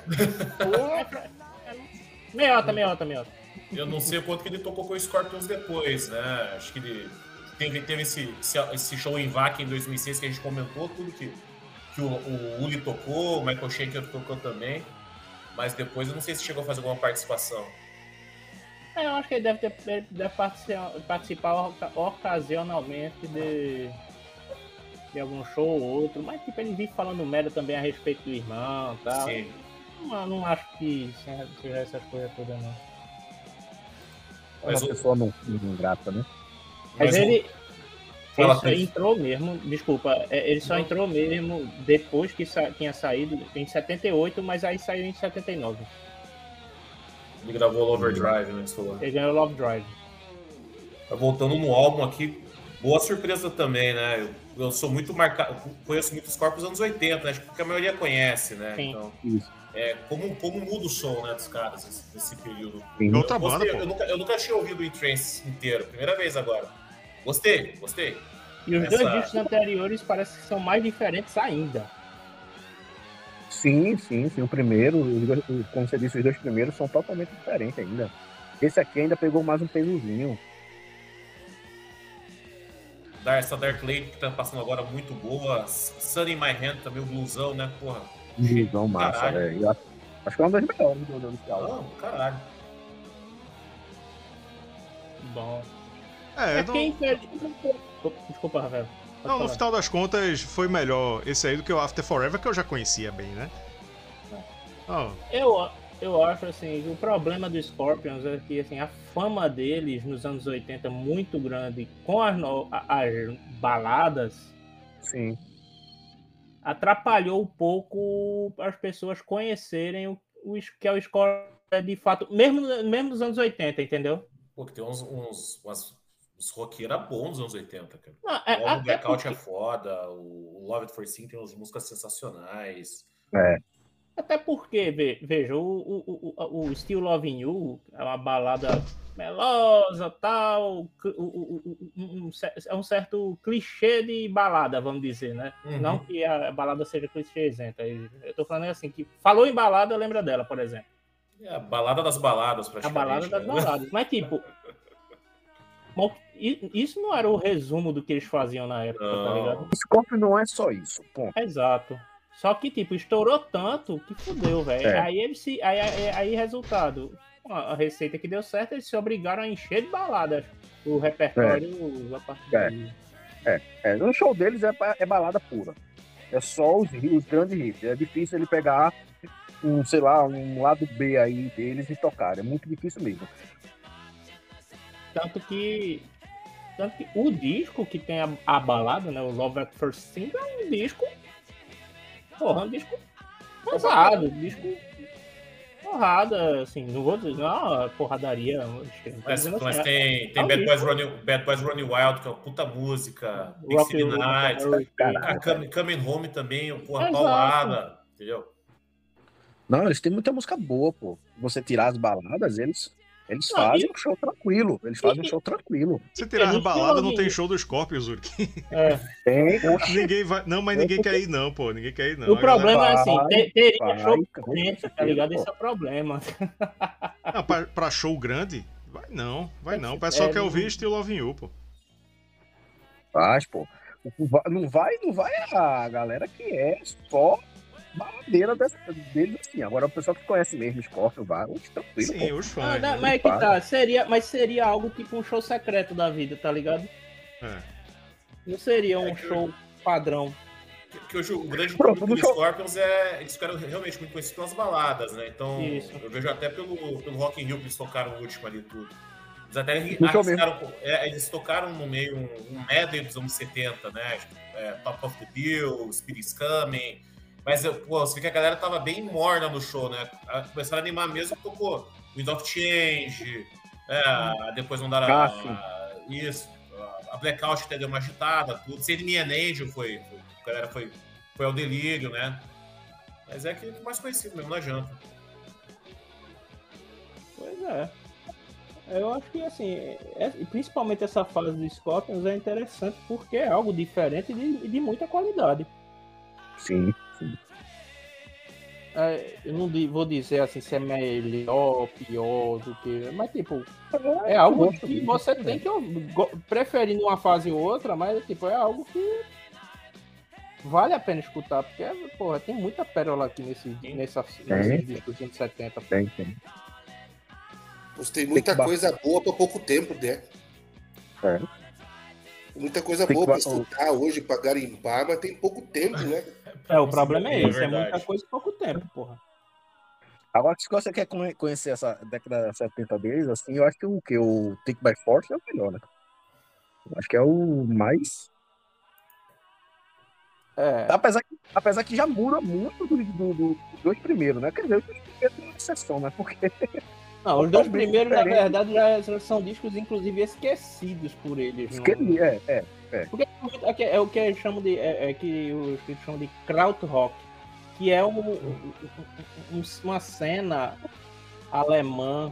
Meiota. Eu não sei o quanto que ele tocou com o Scorpions depois, né? Acho que ele teve esse show em Vaca em 2006 que a gente comentou, tudo que o Uli tocou, o Michael Schenker tocou também. Mas depois eu não sei se chegou a fazer alguma participação. Eu acho que ele deve participar ocasionalmente de algum show ou outro, mas tipo, ele vive falando merda também a respeito do irmão e tal. Sim. Não acho que seja essas coisas todas, não. Mas uma pessoa não ingrata, né? Mas ele só entrou mesmo, desculpa, ele só entrou mesmo depois que tinha saído em 78, mas aí saiu em 79. Ele gravou o Overdrive, né? Ele ganhou o Love Drive. Tá voltando no álbum aqui, boa surpresa também, né? Eu sou muito marcado, conheço muitos corpos dos anos 80, né? Acho que a maioria conhece, né? Sim. Então, Isso. como muda o som, né, dos caras nesse período. Sim. Outra banda, pô. Eu nunca tinha ouvido o E-Trance inteiro, primeira vez agora. Gostei. E os dois discos anteriores parece que são mais diferentes ainda. Sim. O primeiro, como você disse, os dois primeiros são totalmente diferentes ainda. Esse aqui ainda pegou mais um pesozinho. Essa Dark Lady que tá passando agora muito boa. Sun in My Hand também, o blusão, né? Porra. Blusão massa, velho. Acho que é uma das melhores do inicial. Não, caralho. Bom. Não... Desculpa, Rafael. Não, no final das contas, foi melhor esse aí do que o After Forever, que eu já conhecia bem, né? Eu acho, assim, o problema do Scorpions é que, assim, a fama deles nos anos 80 muito grande com as baladas, sim, atrapalhou um pouco as pessoas conhecerem o que é o Scorpions de fato, mesmo nos anos 80, entendeu? Pô, que tem uns roqueiros bons nos anos 80, cara. Não, o Blackout é foda, o Love It For Sin tem umas músicas sensacionais. Até porque, veja, o Still Loving You é uma balada melosa, tal, é um certo clichê de balada, vamos dizer, né? Uhum. Não que a balada seja clichêzenta. Eu tô falando assim, que falou em balada, lembra dela, por exemplo. É a balada das baladas, praticamente. A balada das baladas. Mas, tipo, isso não era o resumo do que eles faziam na época, tá ligado? Scorpion não é só isso, ponto. Exato. Só que, tipo, estourou tanto que fudeu, velho. Aí, resultado, a receita que deu certo, eles se obrigaram a encher de baladas o repertório a partir daí. No show deles é balada pura. É só os grandes hits. É difícil ele pegar um lado B aí deles e tocar. É muito difícil mesmo. Tanto que o disco que tem a balada, né, o Love at First Sight, é um disco pesado, disco porrada, assim, não vou dizer, não, porradaria. Mas tem Bad Boys Running Wild, que é uma puta música, Pixie Night, Coming Home também, porra, paulada, entendeu? Não, eles têm muita música boa, pô. Você tirar as baladas, eles fazem um show tranquilo. Eles fazem um show tranquilo. Se tirar as baladas, não tem show do Scorpions, Zurk. Tem. Ninguém vai. Não, mas ninguém quer ir, não, pô. Ninguém quer ir, não. O problema é assim, teria show grande, tá ligado? Esse é o problema. Não, pra show grande? Vai não. O pessoal quer ouvir Still Loving You, pô. Faz, pô. Não vai a galera que é só baladeira deles assim. Agora o pessoal que conhece mesmo Scorpion vai, tranquilo. Sim, pô. os fãs. Mas é que tá, seria algo tipo um show secreto da vida, tá ligado? Não seria um show padrão. Que hoje o grande público dos Scorpions eles ficaram realmente muito conhecidos pelas baladas, né? Então, eu vejo até pelo Rock in Rio que eles tocaram o último ali tudo. Eles até eles tocaram no meio um medley dos anos 70, né? Top of the Bill, Spirit's Coming. Mas, você vê que a galera tava bem morna no show, né? Começaram a animar mesmo, tocou Wind of Change, depois mandaram isso, a Blackout até deu uma agitada, tudo. Save Me an Angel a galera foi ao delírio, né? Mas é que é mais conhecido mesmo, não adianta. Pois é. Eu acho que, assim, principalmente essa fase do Scorpions é interessante porque é algo diferente e de muita qualidade. Sim. eu não vou dizer assim se é melhor, pior do que... Mas, tipo, é algo que você tem que preferir numa fase ou outra, mas, tipo, é algo que vale a pena escutar, porque, porra, tem muita pérola aqui nesses discos de 70. Tem. Tem muita coisa boa pra pouco tempo, né? Muita coisa boa pra escutar hoje, pra garimpar, mas tem pouco tempo, né? O problema é esse, é muita coisa e pouco tempo, porra. Agora, se você quer conhecer essa década 70 deles, assim, eu acho que o Take by Force é o melhor, né? Eu acho que é o mais... Apesar que já muda muito dos dois primeiros, né? Quer dizer, os dois primeiros é uma exceção, né? Porque... Não, os dois primeiros, na verdade, já são discos, inclusive, esquecidos por eles. Porque é o que eles chamam de... que os críticos chamam de krautrock, que é uma cena alemã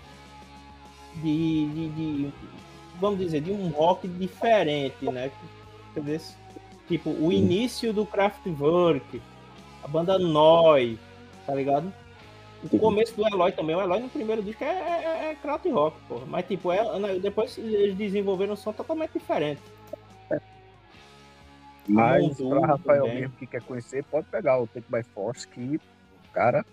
de vamos dizer, de um rock diferente, né? Entendeu? Tipo, o início do Kraftwerk, a banda Neu, tá ligado? O começo do Eloy também. O Eloy no primeiro disco é krautrock, porra. Mas, tipo, depois eles desenvolveram um som totalmente diferente. Mas, pra Rafael mesmo que quer conhecer, pode pegar o Take by Force, que, cara...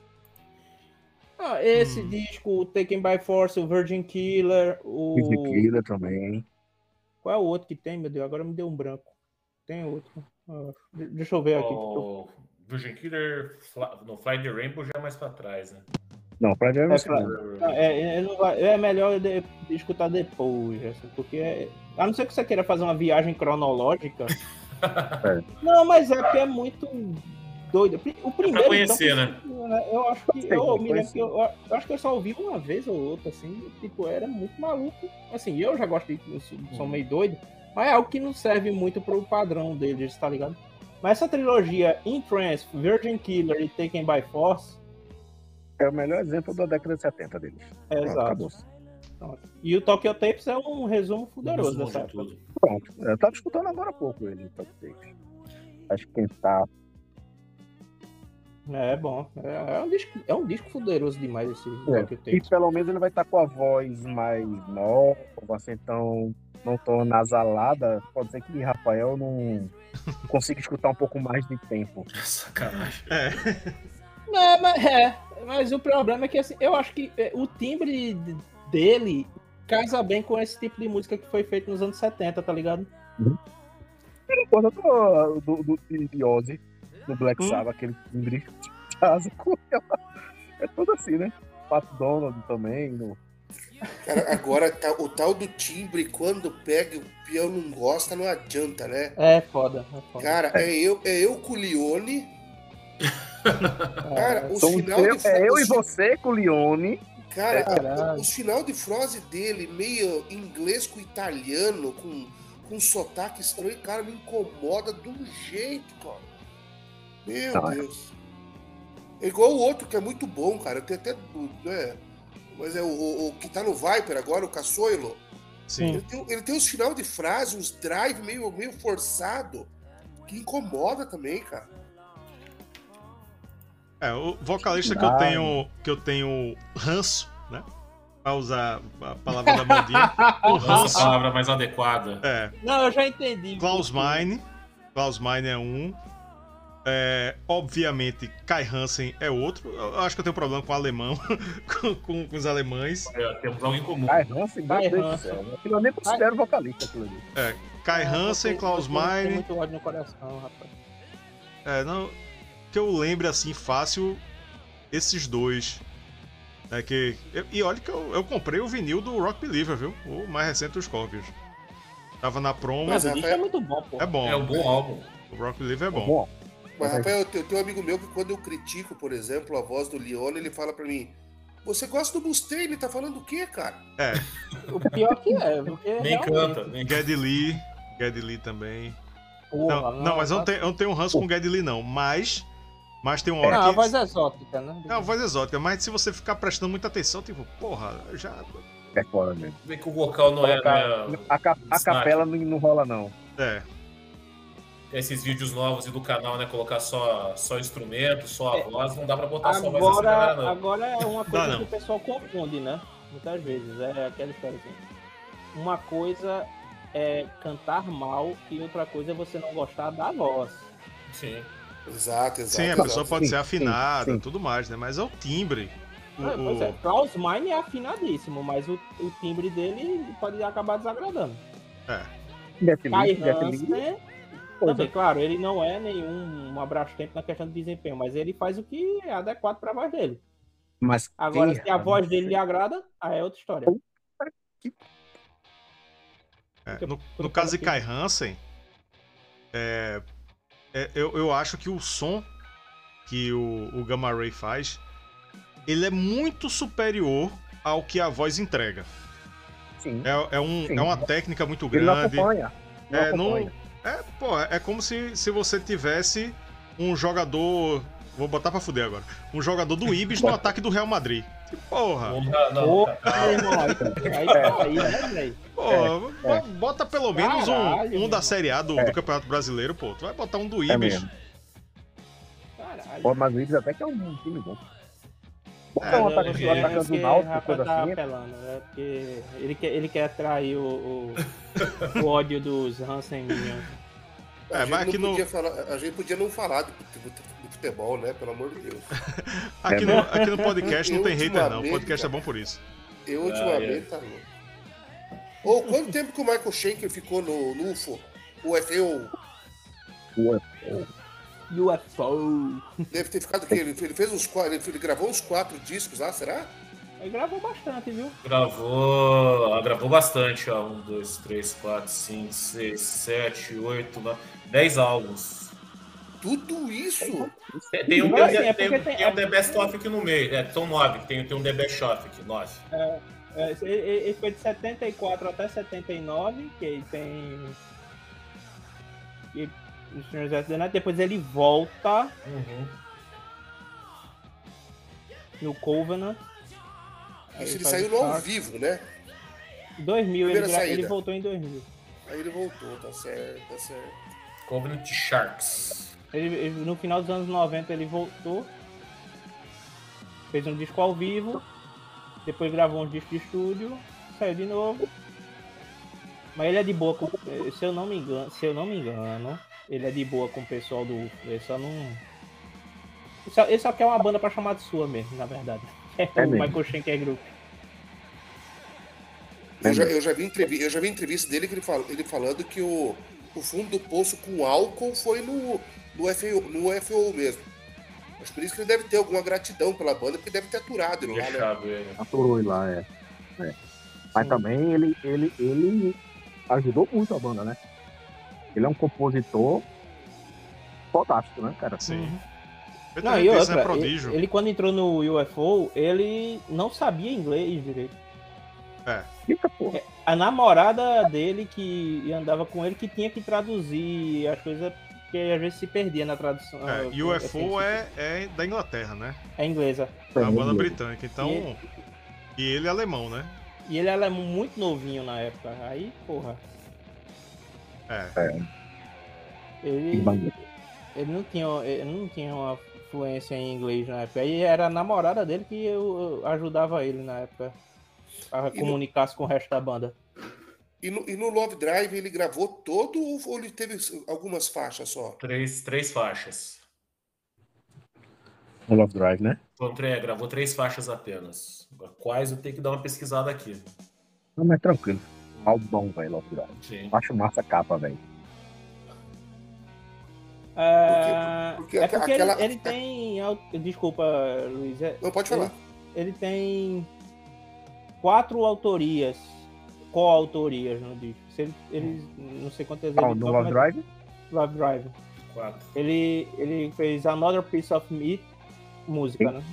Esse disco, o Taken by Force, o Virgin Killer, Virgin Killer também. Qual é o outro que tem, meu Deus? Agora me deu um branco. Tem outro. Deixa eu ver aqui. O Virgin Killer no Fly the Rainbow já é mais pra trás, né? Não, Fly the Rainbow é melhor de escutar depois, assim, porque... A não ser que você queira fazer uma viagem cronológica... Não, mas é porque é muito doido. O primeiro, pra conhecer, então, né? Eu acho que eu acho que eu só ouvi uma vez ou outra, assim, tipo, era muito maluco. Assim, eu já gosto de som meio doido, mas é algo que não serve muito pro padrão deles, tá ligado? Mas essa trilogia In Trance, Virgin Killer e Taken by Force é o melhor exemplo da década de 70 deles. Exato. E o Tokyo Tapes é um resumo fuderoso dessa época. Pronto, eu tava escutando agora há pouco ele, o Tokyo Tapes. Acho que quem tá... É bom. É um disco fuderoso demais esse Tokyo Tapes. E pelo menos ele vai estar com a voz mais nova, assim, então não tão nasalada. Pode ser que Rafael não consiga escutar um pouco mais de tempo. Sacanagem. Mas o problema é que, assim, eu acho que o timbre dele casa bem com esse tipo de música que foi feito nos anos 70, tá ligado? Ele importa do Ozzy, do Black Sabbath, aquele timbre de casa com ela. É tudo assim, né? Pat Donald também. Cara, agora o tal do timbre, quando pega o peão não gosta, não adianta, né? É foda. Cara, é eu com o Leone. Cara, os final eu e você com o Leone. Cara, os final de frase dele, meio inglês com italiano, com um sotaque estranho, cara, me incomoda de um jeito, cara. Meu Deus. É igual o outro, que é muito bom, cara. Tem até... mas é o que tá no Viper agora, o Caçoilo. Sim. Ele tem uns final de frase, uns drive meio forçado, que incomoda também, cara. O vocalista que eu tenho ranço, né? Pra usar a palavra da modinha. O ranço. A palavra mais adequada. Não, eu já entendi. Klaus Meine é um. Obviamente, Kai Hansen é outro. Eu acho que eu tenho problema com o alemão, com os alemães. Temos algo em comum. Kai Hansen. Eu nem considero vocalista aquilo ali. Kai Hansen, Klaus Meine. Tem muito ódio no coração, rapaz. Não, que eu lembre assim fácil esses dois. E olha que eu comprei o vinil do Rock Believer, viu? O mais recente dos Scorpions. Tava na promo. Mas o disco é muito bom, pô. É bom. É um bom álbum. O Rock Believer é bom. Mas, Rafael, eu tenho um amigo meu que quando eu critico, por exemplo, a voz do Leone, ele fala pra mim: você gosta do Mustaine? Ele tá falando o quê, cara? O pior que porque nem canta. Geddy Lee também. Porra, não, mas eu não tenho um ranço com o Geddy Lee, não. Mas tem uma hora que... a voz exótica, né? É uma voz exótica, mas se você ficar prestando muita atenção, tipo, porra, já... É fora mesmo. Vê que o vocal não é... A capela não rola, não. esses vídeos novos e do canal, né? Colocar só instrumento, só a voz, não dá pra botar só a voz dessa galera, não. Agora é uma coisa que o pessoal confunde, né? Muitas vezes. É aquela história assim. Uma coisa é cantar mal e outra coisa é você não gostar da voz. Sim. Exato. Sim, a pessoa pode ser afinada, tudo mais, né? Mas é o timbre. Pois é, Klaus Meine é afinadíssimo, mas o timbre dele pode acabar desagradando. Kai Hansen, também, claro, ele não é nenhum abraço-tempo na questão de desempenho, mas ele faz o que é adequado para a voz dele. Mas agora, se a voz dele lhe agrada, aí é outra história. No caso de Kai Hansen, eu acho que o som que o Gamma Ray faz, ele é muito superior ao que a voz entrega. Sim. É uma técnica muito ele grande. Não acompanha. É como se você tivesse um jogador. Vou botar pra fuder agora. Um jogador do Ibis no ataque do Real Madrid. Porra! Bota pelo menos um da Série A do Campeonato Brasileiro, pô. Tu vai botar um do Ibis. Pô, mas o Ibis até que é um time bom. Um ataque do Náutico, coisa assim. Apelando, né? Porque ele quer atrair o ódio dos Hansen Minions. A gente podia não falar de futebol, né? Pelo amor de Deus. Aqui no podcast não tem hater, não. O podcast é bom por isso. Eu ultimamente tá louco. Quanto tempo que o Michael Schenker ficou no UFO? UFO. Deve ter ficado o quê? Ele fez ele gravou uns 4 discos lá, será? Ele gravou bastante, viu? Gravou bastante, ó. 1, 2, 3, 4, 5, 6, 7, 8, 9, 10 álbuns. Tudo isso? Tem um The Best Of aqui no meio. São 9, tem um The Best Of aqui, 9. Ele foi de 74 até 79, que aí tem... Depois ele volta no Covenant. Ele saiu no ao vivo, né? 2000, ele voltou em 2000. Aí ele voltou, tá certo. Covenant Sharks. Ele, no final dos anos 90 ele voltou, fez um disco ao vivo, depois gravou um disco de estúdio, saiu de novo. Mas ele é de boa com, se eu não me engano, ele é de boa com o pessoal do UFO. Ele só não... Ele só quer uma banda pra chamar de sua mesmo, na verdade. O Michael Schenker Group. Eu já vi entrevista dele que ele falando que o fundo do poço com álcool foi no UFO mesmo. Mas por isso que ele deve ter alguma gratidão pela banda, porque deve ter aturado ele lá, né? Aturou ele lá, Mas também ele ajudou muito a banda, né? Ele é um compositor fantástico, né, cara? Sim. Não, e outra, ele quando entrou no UFO, ele não sabia inglês direito. Eita, porra. A namorada dele que andava com ele que tinha que traduzir as coisas, porque às vezes se perdia na tradução. UFO é da Inglaterra, né? É inglesa. É uma banda britânica, então... E ele é alemão, né? E ele era muito novinho na época, aí, porra. Ele não tinha uma fluência em inglês na época. Aí era a namorada dele que eu ajudava ele na época a comunicar-se com o resto da banda. E no Love Drive ele gravou todo ou ele teve algumas faixas só? Três faixas. No Love Drive, né? Gravou 3 faixas apenas. Quais eu tenho que dar uma pesquisada aqui. Não, mas tranquilo. Álbum bom, velho, Love Drive. Sim. Acho massa a capa, velho. Porque ele tem... Desculpa, Luiz. Não, pode falar. Ele tem 4 autorias, coautorias no disco. Ele não sei quantas vezes. No Love Drive? Love Drive. 4. Ele fez Another Piece of Meat, música, né?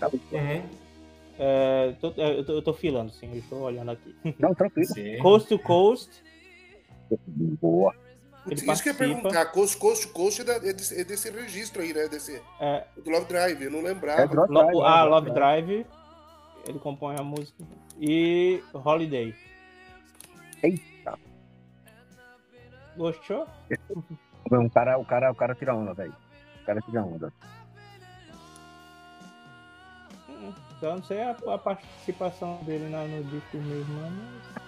Eu tô filando, sim, eu estou olhando aqui. Não, tranquilo. Sim. Coast to Coast. Boa. Isso que eu ia perguntar, Coast to Coast é desse registro aí, né? Do Love Drive, eu não lembrava. Love Drive, ele compõe a música. E Holiday. Eita. Gostou? O cara tira onda, velho. O cara tira onda. Então, não sei a participação dele no disco mesmo, mas...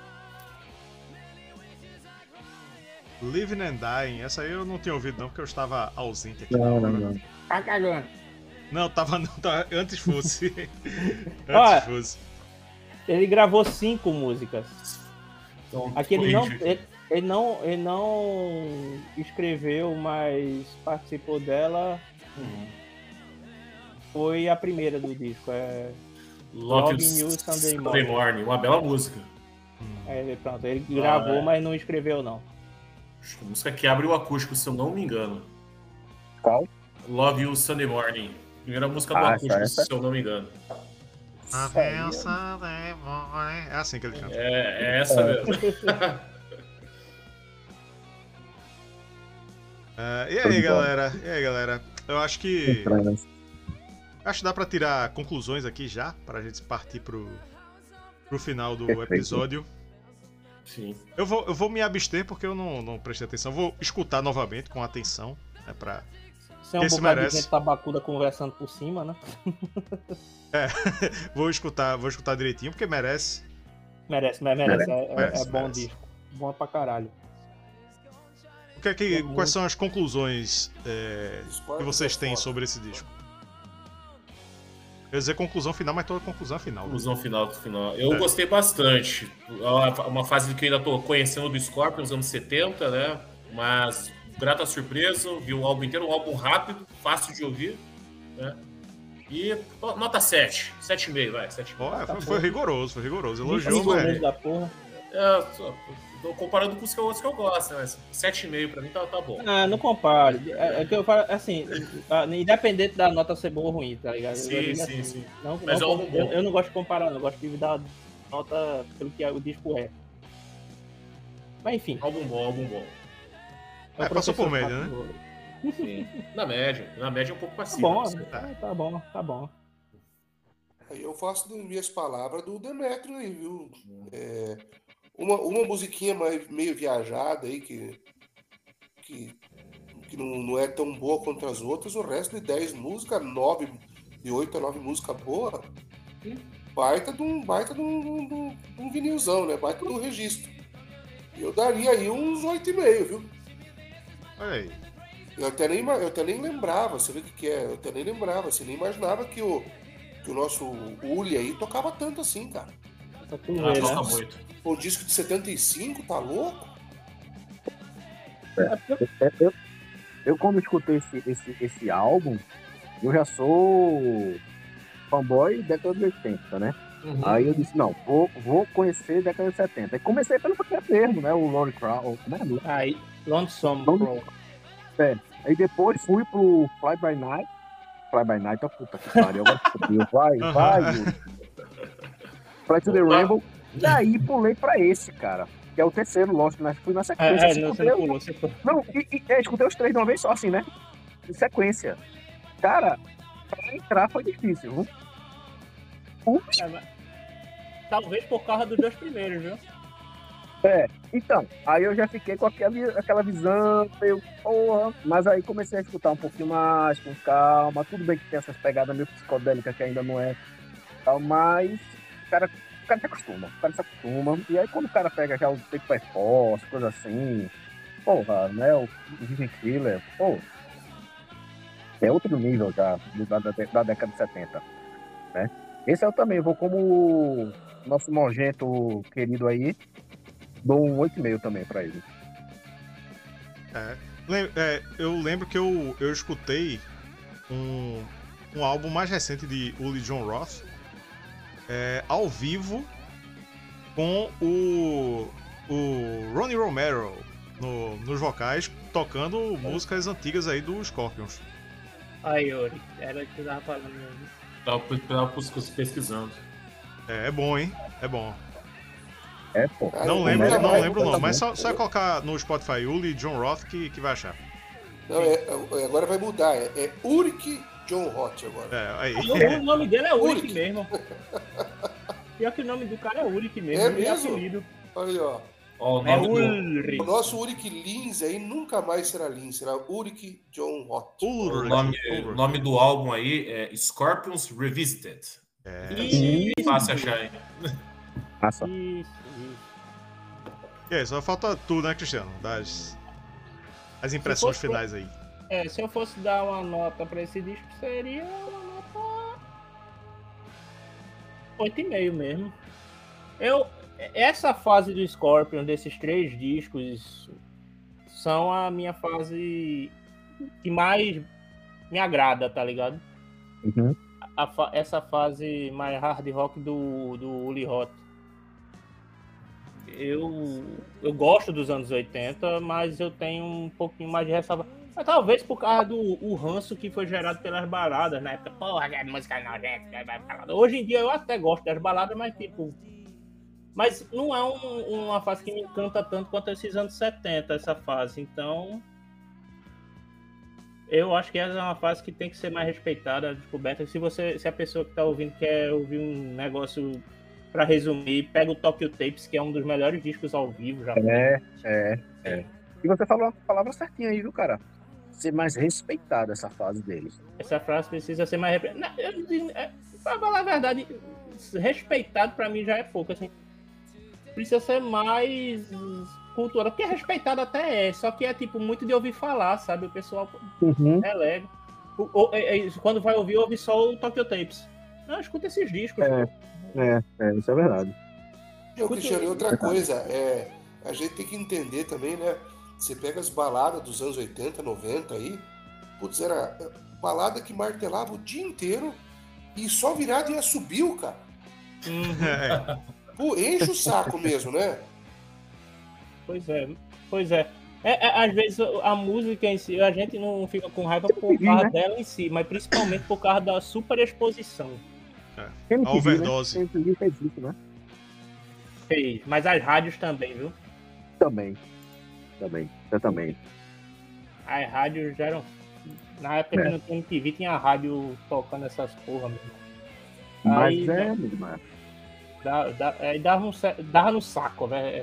Living and Dying, essa aí eu não tinha ouvido não, porque eu estava ausente aqui na hora. Não. Tá cagando. Não, tava antes fosse. Olha, antes fosse. Ele gravou 5 músicas. Então, aqui ele não escreveu, mas participou dela. Foi a primeira do disco. Love You Sunday Morning. Uma bela música. Pronto, ele gravou, mas não escreveu não. A música que abre o acústico, se eu não me engano. Qual? Love You Sunday Morning. Primeira música do acústico, se eu não me engano. É assim que ele canta. É essa mesmo. E aí, galera? Eu acho que dá pra tirar conclusões aqui já, pra gente partir pro final do episódio. Sim. Eu vou me abster porque eu não prestei atenção. Vou escutar novamente com atenção, né, pra... Você é um bocado de gente tabacuda conversando por cima, né? Vou escutar direitinho porque merece. Merece. É bom disco. Bom pra caralho. Quais são as conclusões que vocês têm sobre esse disco? Eu ia dizer conclusão final, mas toda conclusão final. Conclusão final. Eu gostei bastante. É uma fase que eu ainda tô conhecendo do Scorpion nos anos 70, né? Mas grata surpresa, vi o álbum inteiro, um álbum rápido, fácil de ouvir, né? E nota 7, 7,5, vai, 7,5. Foi rigoroso, elogiou, mas... da porra. Tô comparando com os que eu gosto, né? 7,5 pra mim tá bom. Não compare. É que eu falo, assim, independente da nota ser boa ou ruim, tá ligado? Sim. Mas eu não gosto de comparar, eu gosto de dar nota pelo que o disco é. Mas enfim. Álbum bom. Passou por média, né? Sim. Na média um pouco pra cima. Tá bom. Aí eu faço das minhas palavras do Demetrio aí, viu? Uma musiquinha meio viajada aí, que não é tão boa quanto as outras, o resto de 10 músicas, de 8 a 9 músicas boas, baita de um vinilzão, né? Baita de um registro. E eu daria aí uns 8,5, viu? Olha aí. Eu até nem lembrava, você vê o que é? Eu até nem lembrava, você nem imaginava que o nosso Uli aí tocava tanto assim, cara. Toca muito. O disco de 75, tá louco? Eu quando escutei esse álbum, eu já sou fanboy década de 80, né? Uhum. Aí eu disse, não, vou conhecer década de 70. Aí comecei pelo termo, né? O Lone Crow. Aí, Lonesome. Aí depois fui pro Fly By Night. Fly By Night, ó, puta que pariu. Vai. Fly to the Rainbow. E aí pulei pra esse, cara. Que é o terceiro, lógico, né? Fui na sequência. Você pulou. Não, escutei os 3 de uma vez só, assim, né? Em sequência. Cara, pra entrar foi difícil, viu? Talvez por causa dos 2 primeiros, viu? Então, aí eu já fiquei com aquela visão, porra, mas aí comecei a escutar um pouquinho mais, com calma, tudo bem que tem essas pegadas meio psicodélicas que ainda não é tal, mas o cara se acostuma, e aí quando o cara pega já o Take by Force, coisa assim, porra, né, o Vision Killer, pô, é outro nível já da década de 70, né? Esse eu também vou como nosso nojento querido aí, dou um 8,5 também pra ele. Eu lembro que eu escutei um álbum mais recente de Uli John Roth ao vivo com o Ronnie Romero nos vocais, tocando músicas antigas aí do Scorpions. Aí, Yuri, era o que você tava falando mesmo. Tava pesquisando. É bom, hein? É bom. Pô. Não lembro o nome, mas só colocar no Spotify Uli John Roth que vai achar. Não, agora vai mudar. É Ulrich John Roth agora. Aí. O nome dele é Ulrich mesmo. Pior que o nome do cara é Ulrich mesmo. É mesmo? Aí, ó. Ó, o nosso Ulrich Lins aí nunca mais será Lins, será Ulrich John Roth. O nome do álbum aí é Scorpions Revisited. Fácil achar, hein? E aí, só falta tu, né, Cristiano? As impressões finais aí. Se eu fosse dar uma nota pra esse disco, seria uma nota 8,5 mesmo. Essa fase do Scorpion, desses 3 discos, são a minha fase que mais me agrada, tá ligado? Uhum. Essa fase mais hard rock do Uli Roth. Eu gosto dos anos 80, mas eu tenho um pouquinho mais de ressalva. Mas talvez por causa do ranço que foi gerado pelas baladas na época. Porra, é música nojenta. Hoje em dia eu até gosto das baladas, mas tipo... Mas não é uma fase que me encanta tanto quanto esses anos 70, essa fase. Então, eu acho que essa é uma fase que tem que ser mais respeitada, descoberta. Se a pessoa que está ouvindo quer ouvir um negócio, para resumir, pega o Tokyo Tapes, que é um dos melhores discos ao vivo já. E você falou a palavra certinha aí, viu, cara? Ser mais respeitada essa fase deles. Essa frase precisa ser mais... Pra falar a verdade, respeitado para mim já é pouco, assim. Precisa ser mais cultural, porque respeitado até só que é tipo muito de ouvir falar, sabe? O pessoal relega. Quando vai ouvir, ouve só o Tokyo Tapes. Não, escuta esses discos. Isso é verdade. Cristiano, e outra coisa, a gente tem que entender também, né? Você pega as baladas dos anos 80, 90 aí, putz, era balada que martelava o dia inteiro e só virado ia subir, cara. Pô, enche o saco mesmo, né? Pois é. Às vezes a música em si, a gente não fica com raiva por causa dela em si, mas principalmente por causa da super exposição. A overdose. Fez isso, né? Fez, mas as rádios também, viu? Também. As rádios já eram... Na época que não tinha MTV, tinha a rádio tocando essas porra mesmo. Mas dava no saco, velho.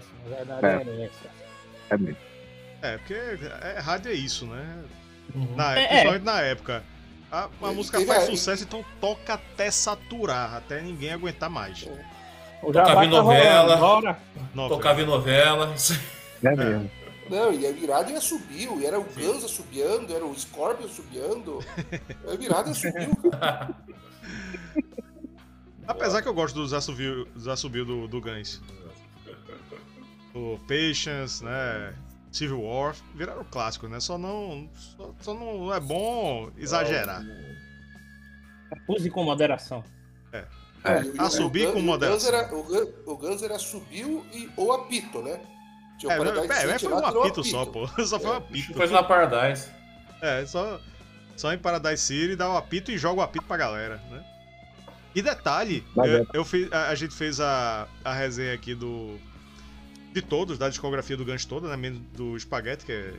Porque rádio é isso, né? Principalmente na época. A música faz sucesso, então toca até saturar, até ninguém aguentar mais. Tocava em novela. Tocava em novela. Mesmo. Não, e a virada ia subiu, e era o Guns assobiando, era o Scorpion assobiando. A virada subiu, cara. Apesar que eu gosto dos assobios do Guns. O Patience, né? Civil War, viraram clássico, né? Só não é bom exagerar. Use com moderação. Assobio com moderação. O Guns era assobio ou apito, né? Foi um apito só, pô. Só foi um apito. Foi na Paradise. Só em Paradise City dá o apito e joga o apito pra galera, né? E detalhe, a gente fez a resenha aqui de todos, da discografia do Guns toda, né? Menos do Spaghetti, que é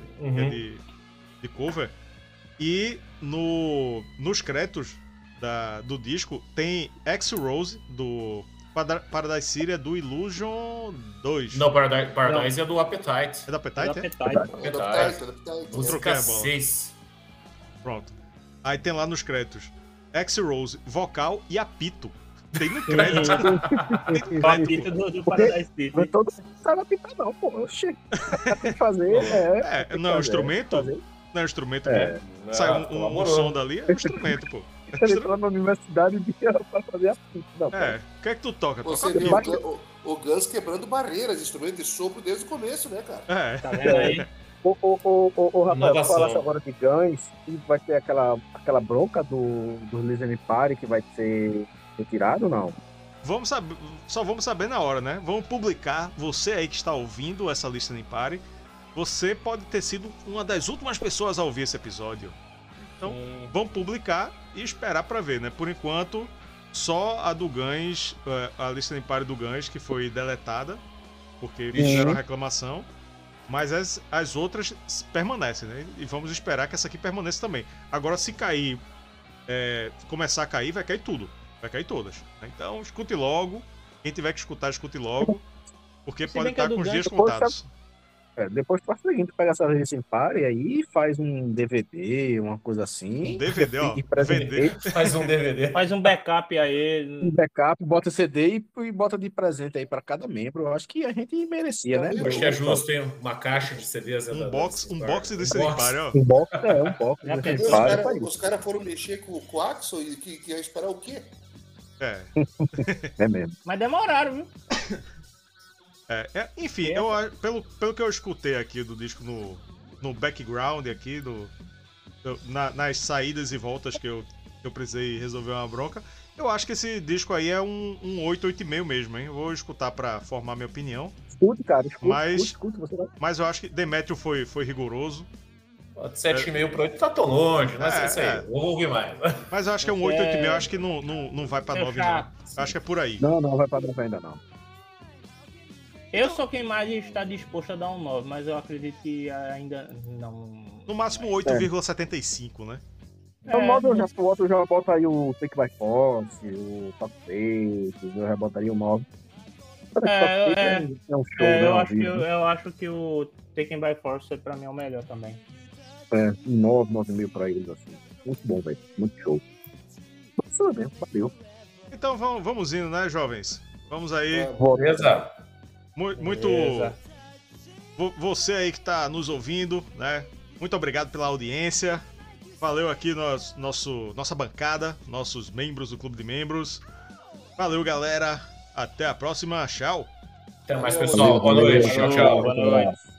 de cover. E nos créditos do disco tem X-Rose, do Paradise City, do Illusion 2. Não, Paradise é do Appetite. É do Appetite? É do Appetite. Música 6. Pronto. Aí tem lá nos créditos X-Rose, vocal e apito. Tem no crédito. O apito do Paradise City. Mas todo mundo sabe apitar não, pô. Oxi. Tem que fazer. Não é um instrumento? Não é um instrumento que sai um som dali, é um instrumento, pô. Ele entrou na universidade pra fazer apito. O que é que tu toca? Você viu o Guns quebrando barreiras, instrumento de sopro desde o começo, né, cara? Tá vendo aí? Ô Rafael, falar agora de Guns, vai ter aquela bronca do Listening Party que vai ser retirado ou não? Só vamos saber na hora, né? Vamos publicar, você aí que está ouvindo essa Listening Party, você pode ter sido uma das últimas pessoas a ouvir esse episódio. Então, vamos publicar e esperar pra ver, né? Por enquanto, só a do Guns, a Listening Party do Guns, que foi deletada, porque fizeram a reclamação. Mas as outras permanecem, né? E vamos esperar que essa aqui permaneça também. Agora, se cair, começar a cair, vai cair tudo. Vai cair todas. Então, escute logo. Quem tiver que escutar, escute logo. Porque pode estar com os dias contados. Depois tu faz o seguinte, tu pega essa Racing Party e aí faz um DVD, uma coisa assim. Um DVD, ó. Vender. Faz um DVD. Faz um backup aí. Um backup, bota CD e bota de presente aí pra cada membro. Eu acho que a gente merecia, né? Acho que é justo, hein? Uma caixa de CDs. Um box de Racing Party, ó. Um box. Os caras foram mexer com o Axel e que ia esperar o quê? É mesmo. Mas demoraram, viu? Enfim, pelo que eu escutei aqui do disco no background aqui, nas saídas e voltas que eu precisei resolver uma bronca, eu acho que esse disco aí é um 8, 8,5 mesmo, hein? Eu vou escutar pra formar minha opinião. Escute, cara, escute, você vai... Mas eu acho que Demetrio foi rigoroso. 7,5 pro 8 tá tão longe, não é isso aí. Vou ouvir mais. Mas eu acho que é um 8, 8,5, eu acho que não vai pra 9, não. Eu acho que é por aí. Não vai pra 9 ainda, não. Eu sou quem mais está disposto a dar um 9, mas eu acredito que ainda não... No máximo 8,75, né? No 9 eu já boto aí o Take by Force, o Top 6, eu já botaria o 9. É um show, eu acho que o Taken by Force pra mim é o melhor também. 9, 9,5 pra eles, assim. Muito bom, velho. Muito show. Nossa, mesmo, valeu. Então vamos indo, né, jovens? Vamos aí. Beleza. Muito. Você aí que tá nos ouvindo, né? Muito obrigado pela audiência. Valeu aqui nossa bancada, nossos membros do Clube de Membros. Valeu, galera. Até a próxima. Tchau. Até mais, pessoal. Boa noite. Tchau. Boa noite.